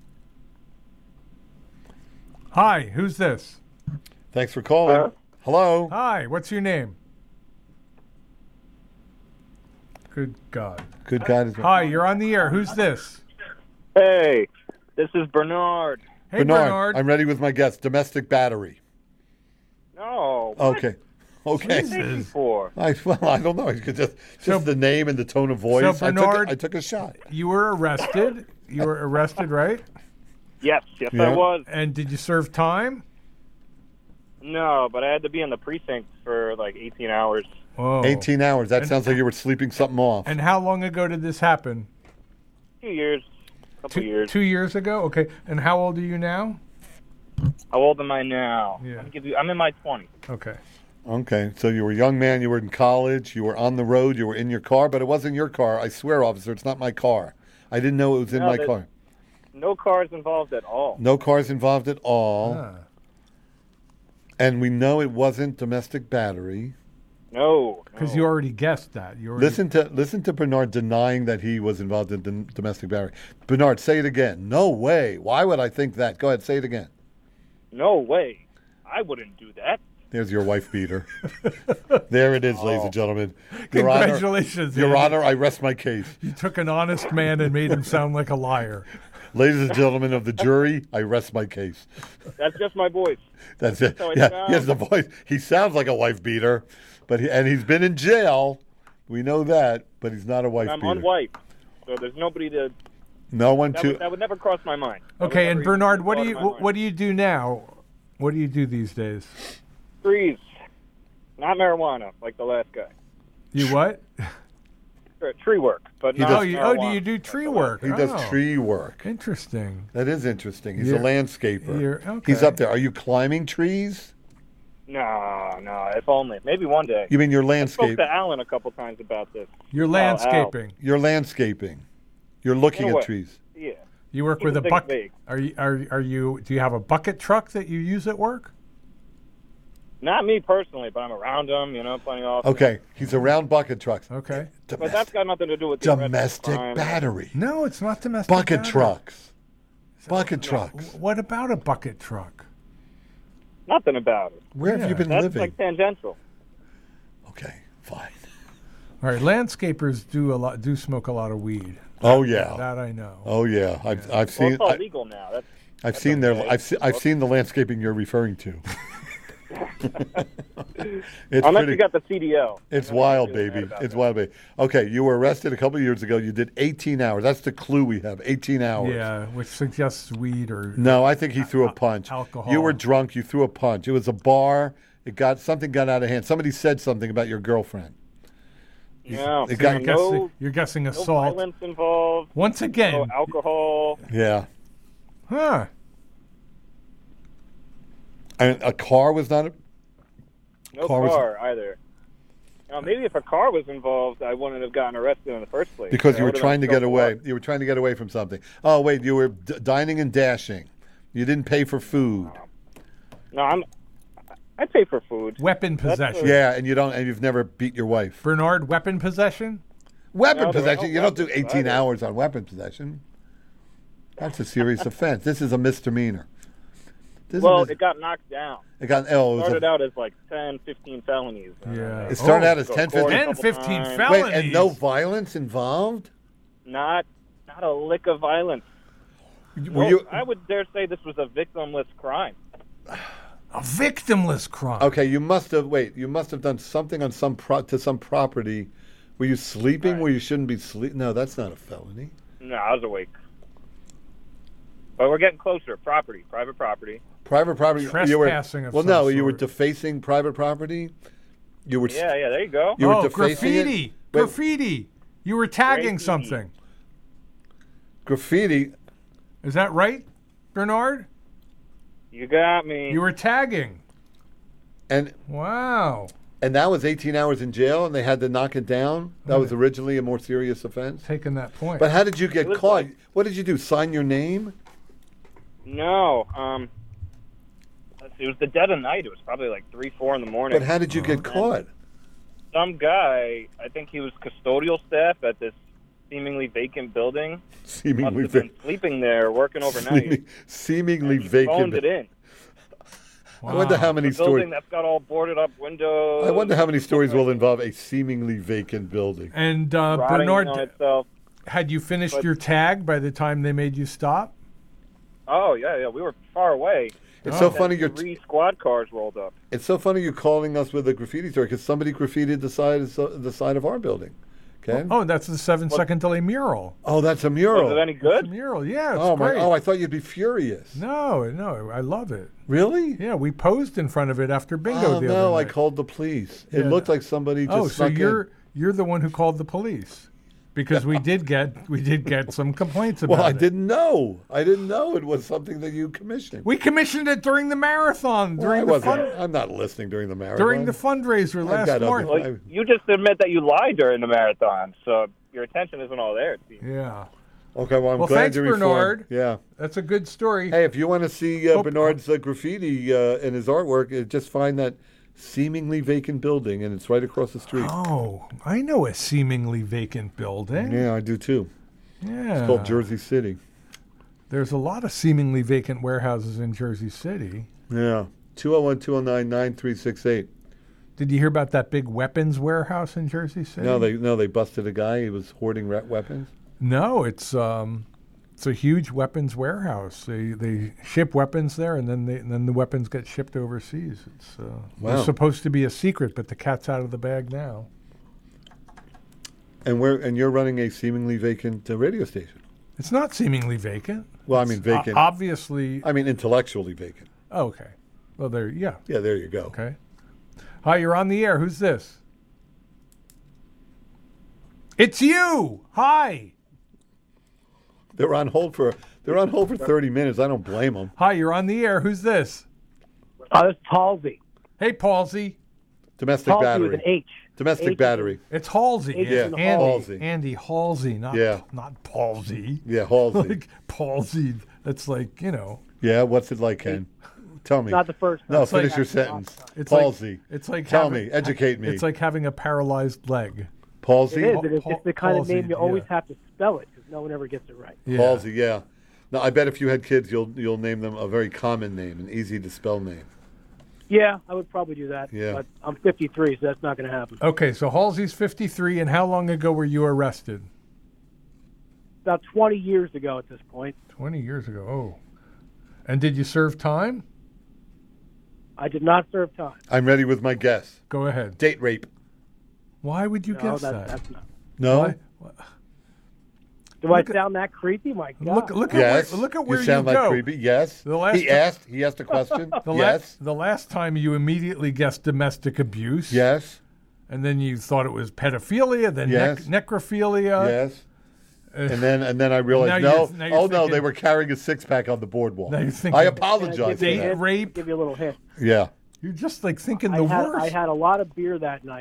Hi, who's this? Thanks for calling. Hello. Hi, what's your name? Good God. Good God. Hi, you're on the air. Who's this? Hey, this is Bernard. Hey, Bernard, I'm ready with my guess. Domestic battery. No. What? Okay. Okay. What are you for? I don't know. Just the name and the tone of voice. So, Bernard, I took a shot. You were arrested. You were arrested, right? Yes, I was. And did you serve time? No, but I had to be in the precinct for like 18 hours. Whoa. 18 hours. That sounds like you were sleeping something off. And how long ago did this happen? 2 years. Couple years. 2 years ago? Okay. And how old are you now? How old am I now? Yeah. I'm in my 20s. Okay. Okay. So you were a young man. You were in college. You were on the road. You were in your car, but it wasn't your car. I swear, officer, it's not my car. I didn't know it was in my car. No cars involved at all. No cars involved at all. Ah. And we know it wasn't domestic battery. No. Because you already guessed that. You already... Listen to Bernard denying that he was involved in domestic battery. Bernard, say it again. No way. Why would I think that? Go ahead, say it again. No way. I wouldn't do that. There's your wife beater. There it is, ladies and gentlemen. Congratulations, Your Andy. Honor, I rest my case. You took an honest man and made him sound like a liar. Ladies and gentlemen of the jury, I rest my case. That's just my voice. That's it. So it Yeah, sounds- he has the voice. He sounds like a wife beater, but he's been in jail. We know that, but he's not a wife I'm beater. unwiped, so there's nobody to. No one That would never cross my mind. That would Okay, never and even Bernard, be what do thought you in my mind. what do you do now? What do you do these days? Trees, not marijuana like the last guy. You what? Tree work, but He not does- Do marijuana. you do tree work? He does Oh, tree work. Interesting. That is interesting. He's a You're- landscaper. okay. He's up there. Are you climbing trees? No, if only. Maybe one day. You mean you're I spoke landscaping? to Alan a couple times about this. You're Al. landscaping. You're landscaping. You're looking In a at way. trees. Yeah. You work Keep with a the thing bucket. vague. Are you? Do you have a bucket truck that you use at work? Not me personally, but I'm around them, plenty often. Okay, he's around bucket trucks. Okay. But that's got nothing to do with the Domestic crime. battery. No, it's not domestic. Bucket battery. trucks. Bucket trucks. What about a bucket truck? Nothing about it. Where have you been That's living? like tangential. Okay, fine. All right, landscapers do smoke a lot of weed. Oh yeah. That I know. Oh yeah. I've Well, seen. it's all legal now. I've seen okay. I've seen the landscaping you're referring to. It's Unless pretty. you got the CDL. It's Then wild, I'm really mad baby. about It's that. wild, baby. Okay, you were arrested a couple of years ago. You did 18 hours. That's the clue we have. 18 hours. Yeah, which suggests weed or No, I think he threw a punch. alcohol. You were drunk. You threw a punch. It was a bar. Something got out of hand. Somebody said something about your girlfriend. No, It got- you're guessing no assault. violence involved. Once again. No alcohol. Yeah. Huh. And a car was not. No Car was- car either. Maybe if a car was involved, I wouldn't have gotten arrested in the first place. Because you I were would've trying to been get away. trouble. You were trying to get away from something. Oh, wait, you were dining and dashing. You didn't pay for food. No, I pay for food. Weapon possession. Yeah, and you've never beat your wife. Bernard, weapon possession? Weapon No, there are no possession. You don't do weapons 18 either. hours on weapon possession. That's a serious offense. This is a misdemeanor. Well, it got knocked down. It got It started out as like 10, 15 felonies. Yeah. It started out as Go 10, to court 15. a couple 15 times. felonies. Wait, and no violence involved? Not a lick of violence. Were you I would dare say this was a victimless crime. A victimless crime. okay? You must have done something on some property. Were you sleeping Right. where you shouldn't be sleeping? No, that's not a felony. No, I was awake. But we're getting closer. Private property. Private property. Trespassing of well, some no, you were sort. defacing private property. You were. Yeah, there you go. You were Oh, defacing it? graffiti. Wait. Graffiti. You were tagging Graffiti. something. Graffiti. Is that right, Bernard? You got me. You were tagging. And Wow. that was 18 hours in jail, and they had to knock it down. That was originally a more serious offense. Taking that point. But how did you get was caught? like- What did you do? Sign your name? No. Let's see, it was the dead of night. It was probably like 3, 4 in the morning. But how did you get caught? Some guy, I think he was custodial staff at this seemingly vacant building. Must Seemingly have been sleeping there, working overnight. Seemingly He phoned vacant. it in. I wonder how many The building stories. that's got all boarded up windows. I wonder how many stories will involve a seemingly vacant building. And rotting Bernard, on itself. had you finished But- your tag by the time they made you stop? Oh yeah, we were far away. It's so Then funny. You're. 3 squad cars rolled up. It's so funny you calling us with a graffiti story because somebody graffitied the side of our building. Okay. Oh, that's the 7-second delay mural. Oh, that's a Was mural. it any The good? mural, yeah, it's Oh my! great. Oh, I thought you'd be furious. No, I love it. Really? Yeah, we posed in front of it after bingo Oh the no! other I night. called the police. It Yeah. looked like somebody just Oh, so snuck in. you're the one who called the police because we did get some complaints about Well, I it. didn't know. I didn't know it was something that you commissioned. We commissioned it during the marathon, Well, during I the wasn't. I'm not listening during the marathon. during the fundraiser last got March. other- Well, you just admit that you lied during the marathon, so your attention isn't all there. It seems. Yeah, Okay, well, I'm Well, glad thanks, you reformed. Bernard. Yeah. that's a good story. Hey, if you want to see Oh, Bernard's graffiti and his artwork, just find that seemingly vacant building, and it's right across the street. Oh, I know a seemingly vacant building. Yeah, I do too. Yeah. It's called Jersey City. There's a lot of seemingly vacant warehouses in Jersey City. Yeah. 201-209-9368. Did you hear about that big weapons warehouse in Jersey City? No, they busted a guy. He was hoarding weapons. No, it's a huge weapons warehouse. They ship weapons there, and then the weapons get shipped overseas. It's Wow. it's supposed to be a secret, but the cat's out of the bag now. And you're running a seemingly vacant radio station. It's not seemingly vacant. Well, I mean vacant. Obviously. I mean intellectually vacant. Okay. Well, yeah. Yeah, there you go. Okay. Hi, you're on the air. Who's this? It's you. Hi. They're on hold for 30 minutes. I don't blame them. Hi, you're on the air. Who's this? It's Palsy. Hey, Palsy. Domestic Palsy battery. with an H. Domestic H. battery. It's Halsey. H Yeah, in the Andy. hall. Halsey. Andy Halsey, not palsy. Yeah, Halsey. Like palsy. That's like, Yeah, what's it like, Ken? Tell me. Not the first time. No, It's finish like- your sentence. It's Palsy. Like, it's like Tell having- me. Educate me. It's like having a paralyzed leg. Palsy. It is. It's the kind of Palsy, name you always yeah. have to spell it because no one ever gets it right. Yeah. Palsy. Yeah. Now, I bet if you had kids, you'll name them a very common name, an easy to spell name. Yeah, I would probably do that. Yeah. But I'm 53, so that's not going to happen. Okay, so Halsey's 53, and how long ago were you arrested? About 20 years ago at this point. 20 years ago. Oh. And did you serve time? I did not serve time. I'm ready with my guess. Go ahead. Date rape. Why would you No, guess that's not. No. Why? Do I Look at- sound that creepy? My God. Look Yes. at where you you sound like go. creepy. Yes. The last He ti- asked. He asked a question. Yes. The last time you immediately guessed domestic abuse. Yes. And then you thought it was pedophilia, then Yes. necrophilia. Yes. And then I realized Now no. you're- now you're Oh no, thinking- they were carrying a 6-pack on the boardwalk. Now you're thinking- I Can I apologize for give you a that. hint? rape. Give you a little hint. Yeah. You're just like thinking I the had, worst. I had a lot of beer that night,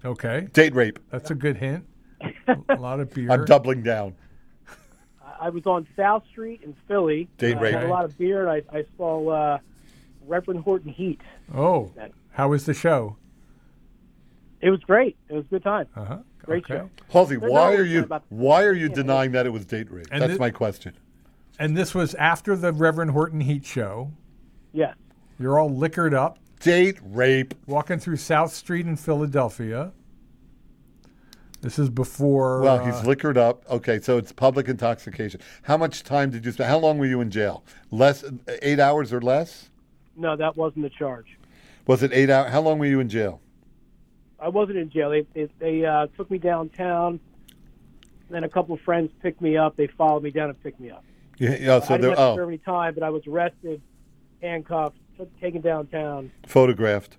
Okay. Date rape. That's a good hint. A lot of beer. I'm doubling down. I was on South Street in Philly. Date rape. I had a lot of beer, and I saw Reverend Horton Heat. Oh, how was the show? It was great. It was a good time. Uh-huh. Great show. Halsey, There's why no are you about- denying that it was date rape? And That's my question. And this was after the Reverend Horton Heat show. Yes. You're all liquored up. Date rape. Walking through South Street in Philadelphia. This is before... Well, he's liquored up. Okay, so it's public intoxication. How much time did you spend? How long were you in jail? 8 hours or less? No, that wasn't the charge. Was it 8 hours? How long were you in jail? I wasn't in jail. They took me downtown. Then a couple of friends picked me up. They followed me down and picked me up. Yeah, so I didn't have to serve any time, but I was arrested, handcuffed, taken downtown. Photographed.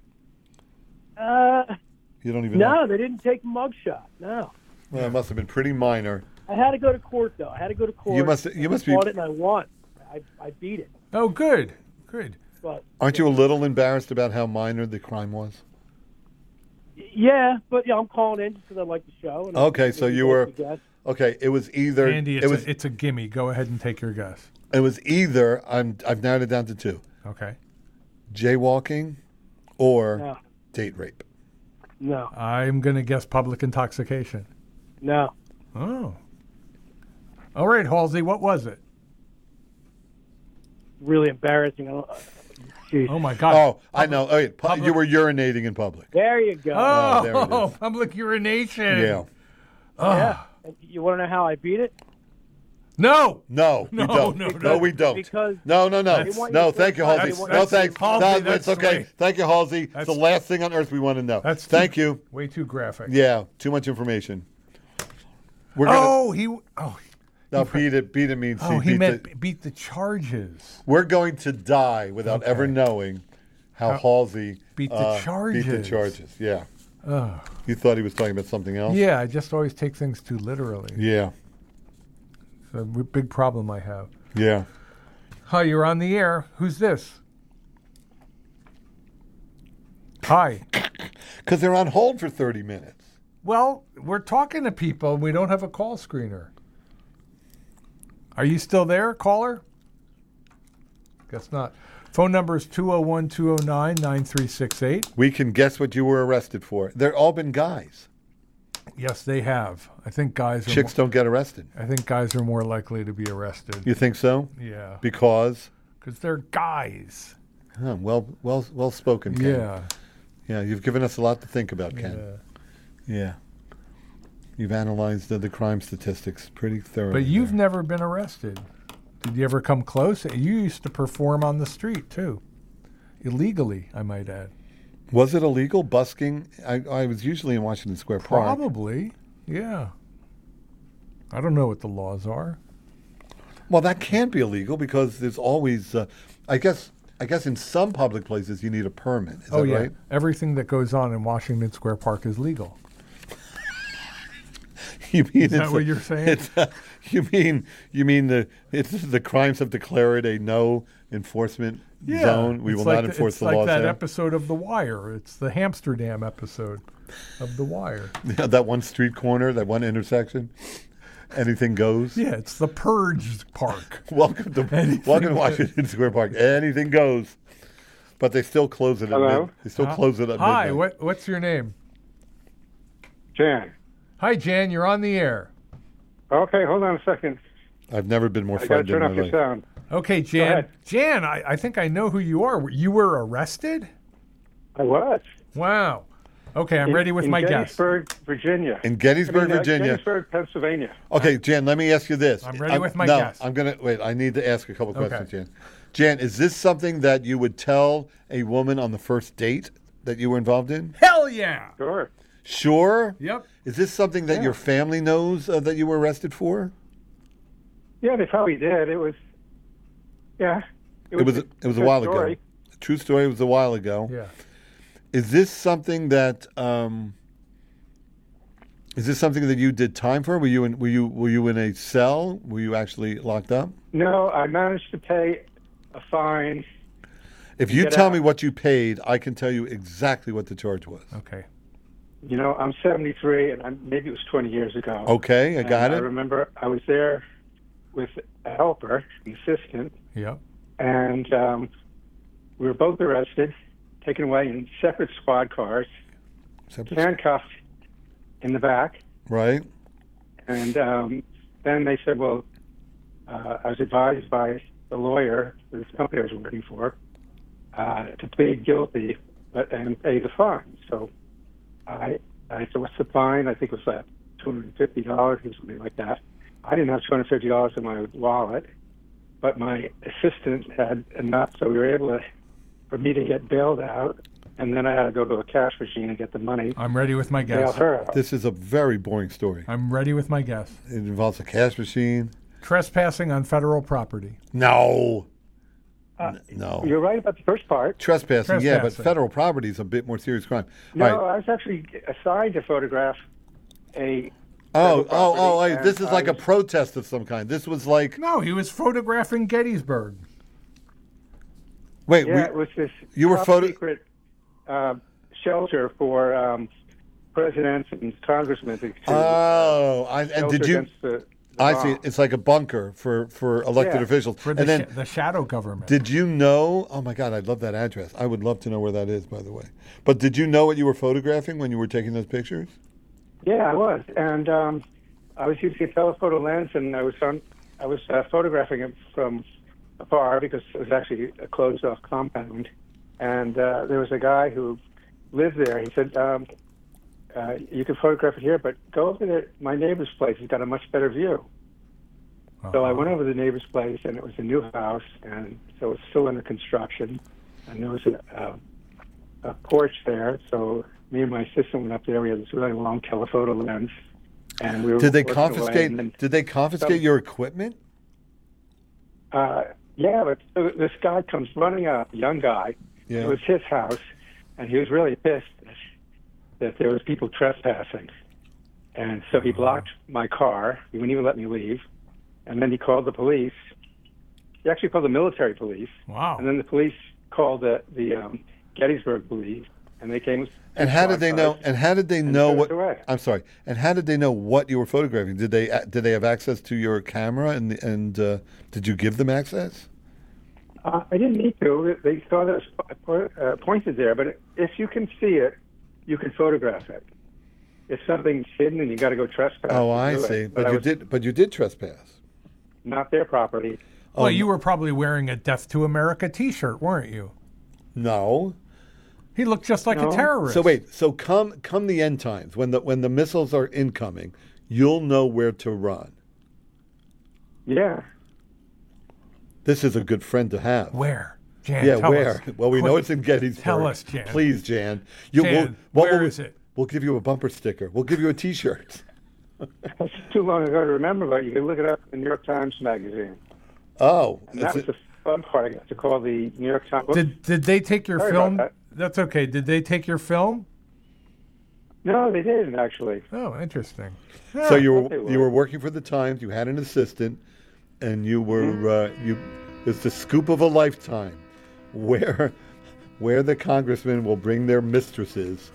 You don't even know. No, they didn't take a mugshot. No. Well, it must have been pretty minor. I had to go to court, though. I had to go to court. You must I be. fought it, and I won. I beat it. Oh, good. Good. But Aren't you a little embarrassed about how minor the crime was? yeah, but I'm calling in because I like the show. And Okay, so you were. Guess. Okay, it was either. Andy, it's a gimme. Go ahead and take your guess. It was either. I've narrowed it down to two: Okay. jaywalking, or No. date rape. No. I'm going to guess public intoxication. No. Oh. All right, Halsey, what was it? Really embarrassing. Jeez. Oh, my God. Oh, I know. Oh, yeah, you were urinating in public. There you go. Oh, there it is. public urination. Yeah. Yeah. You want to know how I beat it? No. No, we don't. No, we don't. Because no. They want you No, to thank you, put- Halsey. that's- No, thanks. Halsey, No, that's it's okay. way- Thank you, Halsey. It's That's- the last thing on earth we want to know. That's Thank you. Way too graphic. Yeah, too much information. We're gonna. No, beat it means he meant beat the charges. We're going to die without ever knowing how Halsey beat the charges. Beat the charges. Yeah. Oh. You thought he was talking about something else? Yeah, I just always take things too literally. Yeah. It's a big problem I have. Yeah. Hi, you're on the air. Who's this? Hi. Because they're on hold for 30 minutes. Well, we're talking to people and we don't have a call screener. Are you still there, caller? Guess not. Phone number is 201-209-9368. We can guess what you were arrested for. They've all been guys. Yes, they have. I think guys are Chicks don't get arrested. I think guys are more likely to be arrested. You think so? Yeah. Because? Because they're guys. Huh, well spoken, Ken. Yeah. Yeah, you've given us a lot to think about, Ken. Yeah. You've analyzed the crime statistics pretty thoroughly. But you've never been arrested. Did you ever come close? You used to perform on the street, too. Illegally, I might add. Was it illegal busking? I was usually in Washington Square Park. Probably, yeah. I don't know what the laws are. Well, that can't be illegal because there's always, I guess in some public places you need a permit. Is that right? Everything that goes on in Washington Square Park is legal. You mean is that what you're saying? You mean the crimes have declared a no enforcement zone. We will not enforce the laws It's like that there. episode of The Wire. It's the Amsterdam episode of The Wire. Yeah, that one street corner, that one intersection. Anything goes. Yeah, it's the Purge Park. Welcome to Washington Square Park. Anything goes, but they still close it. Hello? They still close it at Hi, midnight. what's your name? Jan. Hi, Jan. You're on the air. Okay, hold on a second. I've never been more I got to frightened turn in off my your life. sound. Okay, Go Jan. ahead. Jan, I think I know who you are. You were arrested? I was. Wow. Okay, I'm ready with my guess. Gettysburg, Virginia. In Gettysburg, Virginia. Gettysburg, Pennsylvania. Okay, Jan, let me ask you this. I'm ready with my guess. I'm going to wait. I need to ask a couple Okay. questions, Jan. Jan, is this something that you would tell a woman on the first date that you were involved in? Hell yeah. Sure. Sure? Yep. Is this something that your family knows that you were arrested for? Yeah, they probably did. It was. Yeah. It was a while story. ago. True story. It was a while ago. Yeah. Is this something that you did time for? Were you in a cell? Were you actually locked up? No, I managed to pay a fine. If you Get tell out. me what you paid, I can tell you exactly what the charge was. Okay. You know, I'm 73, and maybe it was 20 years ago. Okay, I got it. I remember I was there with a helper, an assistant. Yep. And we were both arrested, taken away in separate squad cars, handcuffed in the back. Right. And then they said, well, I was advised by the lawyer for this company I was working for to plead guilty and pay the fine. So I said, what's the fine? I think it was like $250 or something like that. I didn't have $250 in my wallet, but my assistant had enough, so we were able for me to get bailed out, and then I had to go to a cash machine and get the money. I'm ready with my Bail guess. her out. This is a very boring story. I'm ready with my guess. It involves a cash machine. Trespassing on federal property. No. No. You're right about the first part. Trespassing, yeah, but federal property is a bit more serious crime. No, All right. I was actually assigned to photograph a. This is like a protest of some kind. This was like. No, he was photographing Gettysburg. Wait, it was this you were secret shelter for presidents and congressmen. Did you? I see. It's like a bunker for elected officials. For the shadow government. Did you know? Oh my God, I'd love that address. I would love to know where that is, by the way. But did you know what you were photographing when you were taking those pictures? Yeah, I was, and I was using a telephoto lens, and I was photographing it from afar because it was actually a closed-off compound. And there was a guy who lived there. He said, "You can photograph it here, but go over to my neighbor's place. He's got a much better view." So I went over to the neighbor's place, and it was a new house, and so it's still under construction. And there was a porch there, so me and my assistant went up there. We had this really long telephoto lens, and we were. Did they working away, confiscate? and then Did they confiscate your equipment? Yeah, but this guy comes running up, a young guy. Yeah. It was his house, and he was really pissed that there was people trespassing, and so he blocked my car. He wouldn't even let me leave, and then he called the police. He actually called the military police. Wow! And then the police called the Gettysburg police, and they came. And how did they know? And how did they know what? Away. I'm sorry. And how did they know what you were photographing? Did they have access to your camera? And did you give them access? I didn't need to. They saw that it was pointed there. But if you can see it, you can photograph it. If something's hidden and you got to go trespass. Oh, I see. But you did trespass. Not their property. Well, you were probably wearing a Death to America T-shirt, weren't you? No. He looked just like a terrorist. So wait. So come the end times when the missiles are incoming, you'll know where to run. Yeah. This is a good friend to have. Where? Jan, yeah, tell where? us. Well, we know Quick. it's in Gettysburg. Tell us, Jan. Please, Jan. Where is it? We'll give you a bumper sticker. We'll give you a T-shirt. It's too long ago to remember, but you can look it up in the New York Times Magazine. Oh. And that was the fun part. I got to call the New York Times. Did they take your Sorry film? about that. That's okay. Did they take your film? No, they didn't actually. Oh, interesting. So you were working for the Times. You had an assistant, and you were It's the scoop of a lifetime, where the congressmen will bring their mistresses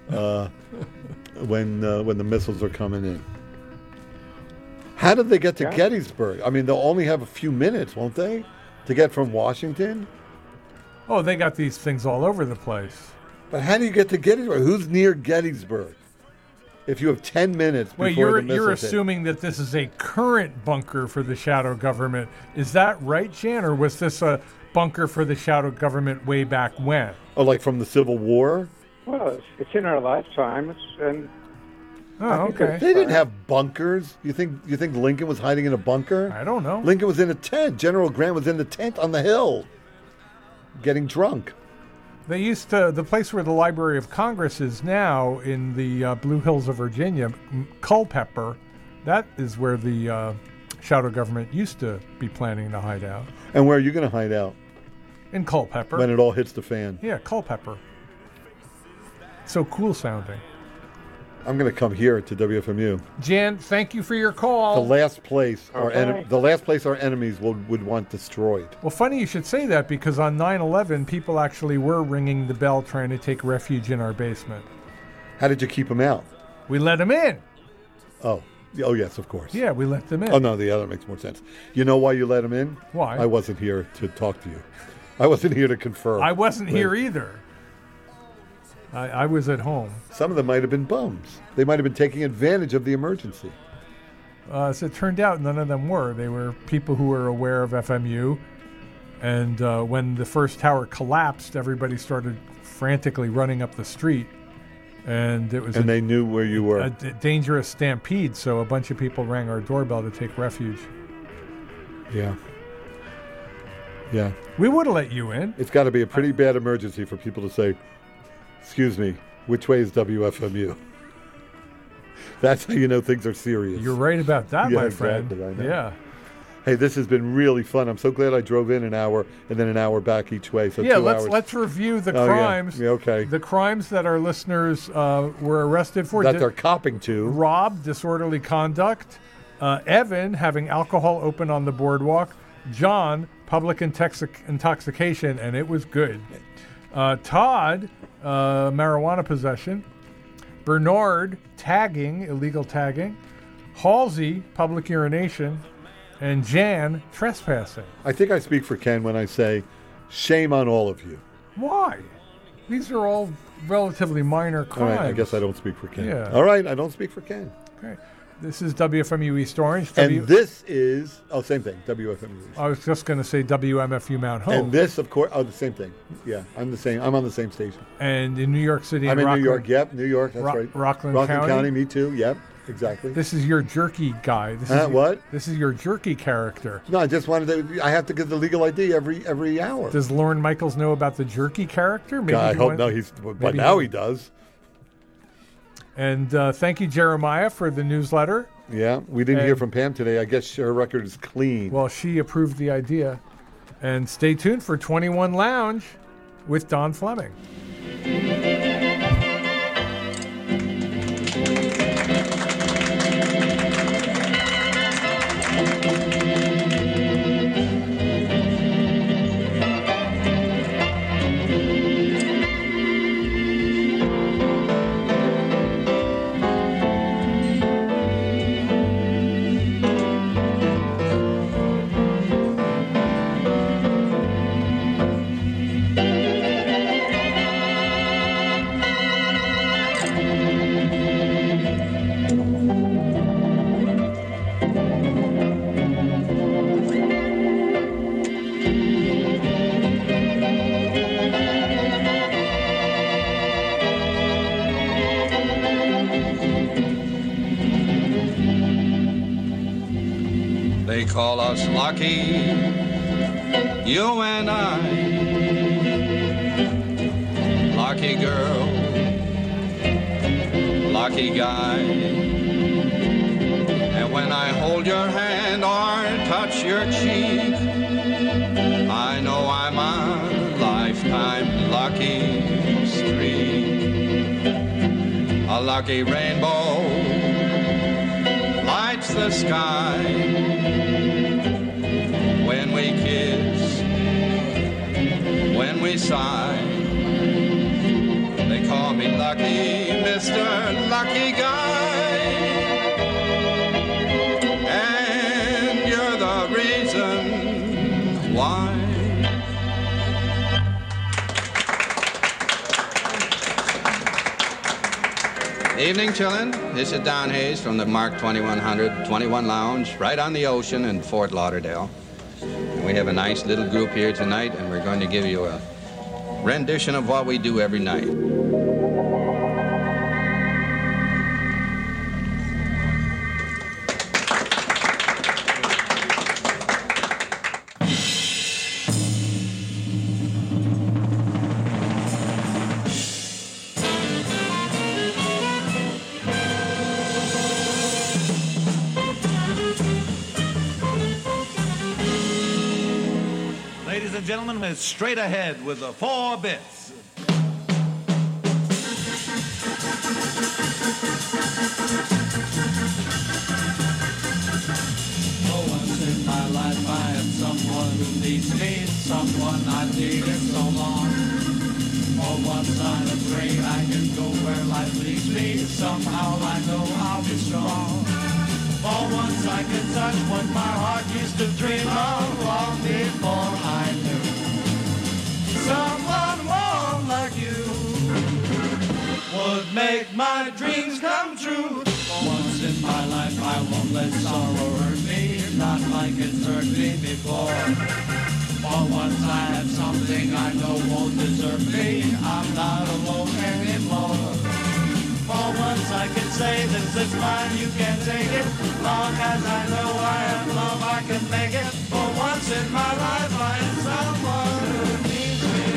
when the missiles are coming in. How did they get to Gettysburg? I mean, they'll only have a few minutes, won't they, to get from Washington? Oh, they got these things all over the place. But how do you get to Gettysburg? Who's near Gettysburg? If you have 10 minutes before the missiles you're hit. assuming that this is a current bunker for the shadow government. Is that right, Jan, or was this a bunker for the shadow government way back when? Oh, like from the Civil War? Well, it's in our lifetime, and They didn't have bunkers. You think Lincoln was hiding in a bunker? I don't know. Lincoln was in a tent. General Grant was in the tent on the hill, getting drunk. They used to, the place where the Library of Congress is now in the Blue Hills of Virginia, Culpeper, that is where the shadow government used to be planning to hide out. And where are you going to hide out? In Culpeper. When it all hits the fan. Yeah, Culpeper. So cool sounding. I'm going to come here to WFMU. Jan, thank you for your call. The last place our enemies would want destroyed. Well, funny you should say that, because on 9/11, people actually were ringing the bell trying to take refuge in our basement. How did you keep them out? We let them in. Oh, yes, of course. Yeah, we let them in. Oh, no, the other makes more sense. You know why you let them in? Why? I wasn't here to talk to you. I wasn't here to confirm. I wasn't here either. I was at home. Some of them might have been bums. They might have been taking advantage of the emergency. So it turned out none of them were. They were people who were aware of FMU. And when the first tower collapsed, everybody started frantically running up the street. And it was they knew where you were. A dangerous stampede, so a bunch of people rang our doorbell to take refuge. Yeah. Yeah. We would have let you in. It's got to be a pretty bad emergency for people to say, excuse me, which way is WFMU? That's how you know things are serious. You're right about that, yeah, my friend. Exactly, I know. Yeah. Hey, this has been really fun. I'm so glad I drove in an hour and then an hour back each way. So yeah, 2 hours. let's review the crimes. Yeah, okay. The crimes that our listeners were arrested for. That they're copping to. Rob, disorderly conduct. Evan, having alcohol open on the boardwalk. John, public intoxication, and it was good. Todd, marijuana possession. Bernard, tagging, illegal tagging. Halsey, public urination. And Jan, trespassing. I think I speak for Ken when I say, shame on all of you. Why? These are all relatively minor crimes. All right, I guess I don't speak for Ken. Yeah. All right, I don't speak for Ken. Okay. This is WFMU East Orange. And this is, same thing, WFMU East. I was just going to say WMFU Mount Hope. And this, of course, the same thing. Yeah, I'm on the same station. And in New York City I'm in Rockland, New York, yep, New York, that's right. Rockland County, me too, yep, exactly. This is your jerky guy. What? This is your jerky character. No, I just wanted to, I have to give the legal ID every hour. Does Lorne Michaels know about the jerky character? Maybe I hope no, but now he does. And thank you, Jeremiah, for the newsletter. Yeah, we didn't hear from Pam today. I guess her record is clean. Well, she approved the idea. And stay tuned for 21 Lounge with Don Fleming. They call us lucky, you and I. Lucky girl, lucky guy. And when I hold your hand or touch your cheek, I know I'm a lifetime lucky streak. A lucky rainbow lights the sky. When we kiss, when we sigh, they call me lucky, Mr. Lucky Guy. And you're the reason why. Evening, chillin'. This is Don Hayes from the Mark 2100 21 Lounge, right on the ocean in Fort Lauderdale. We have a nice little group here tonight, and we're going to give you a rendition of what we do every night. Gentlemen, is straight ahead with the 4 bits. Oh, once in my life I am someone who needs me, someone I needed so long. For once I'm afraid I can go where life leads me. somehow I know I'll be strong. For once I can touch what my heart used to dream of long before I knew someone warm like you would make my dreams come true. For once in my life I won't let sorrow hurt me, not like it's hurt me before. For once I have something I know won't desert me, I'm not alone anymore. For once I can say this is mine, you can take it. Long as I know I have love, I can make it. For once in my life I am someone who needs me.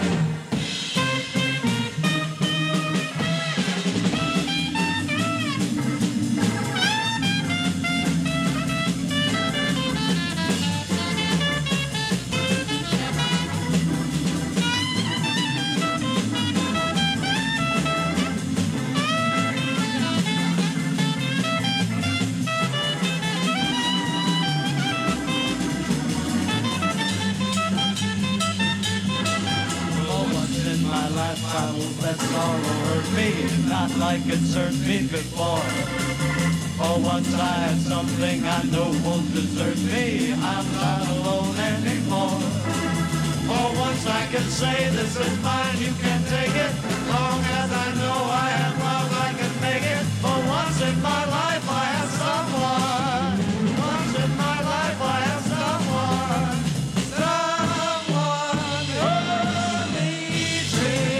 I won't let sorrow hurt me, not like it's hurt me before. For once I have something I know won't desert me, I'm not alone anymore. For once I can say this is mine, you can take it. Long as I know I have love, I can make it. For once in my life I have someone. Once in my life I have someone. Someone who needs me.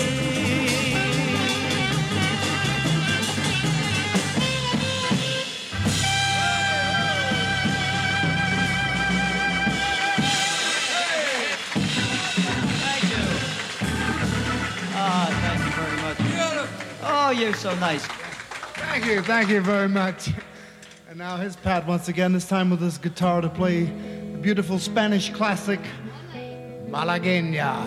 Oh, you're so nice. Thank you very much. And now here's Pat once again, this time with his guitar to play the beautiful Spanish classic, Malagueña.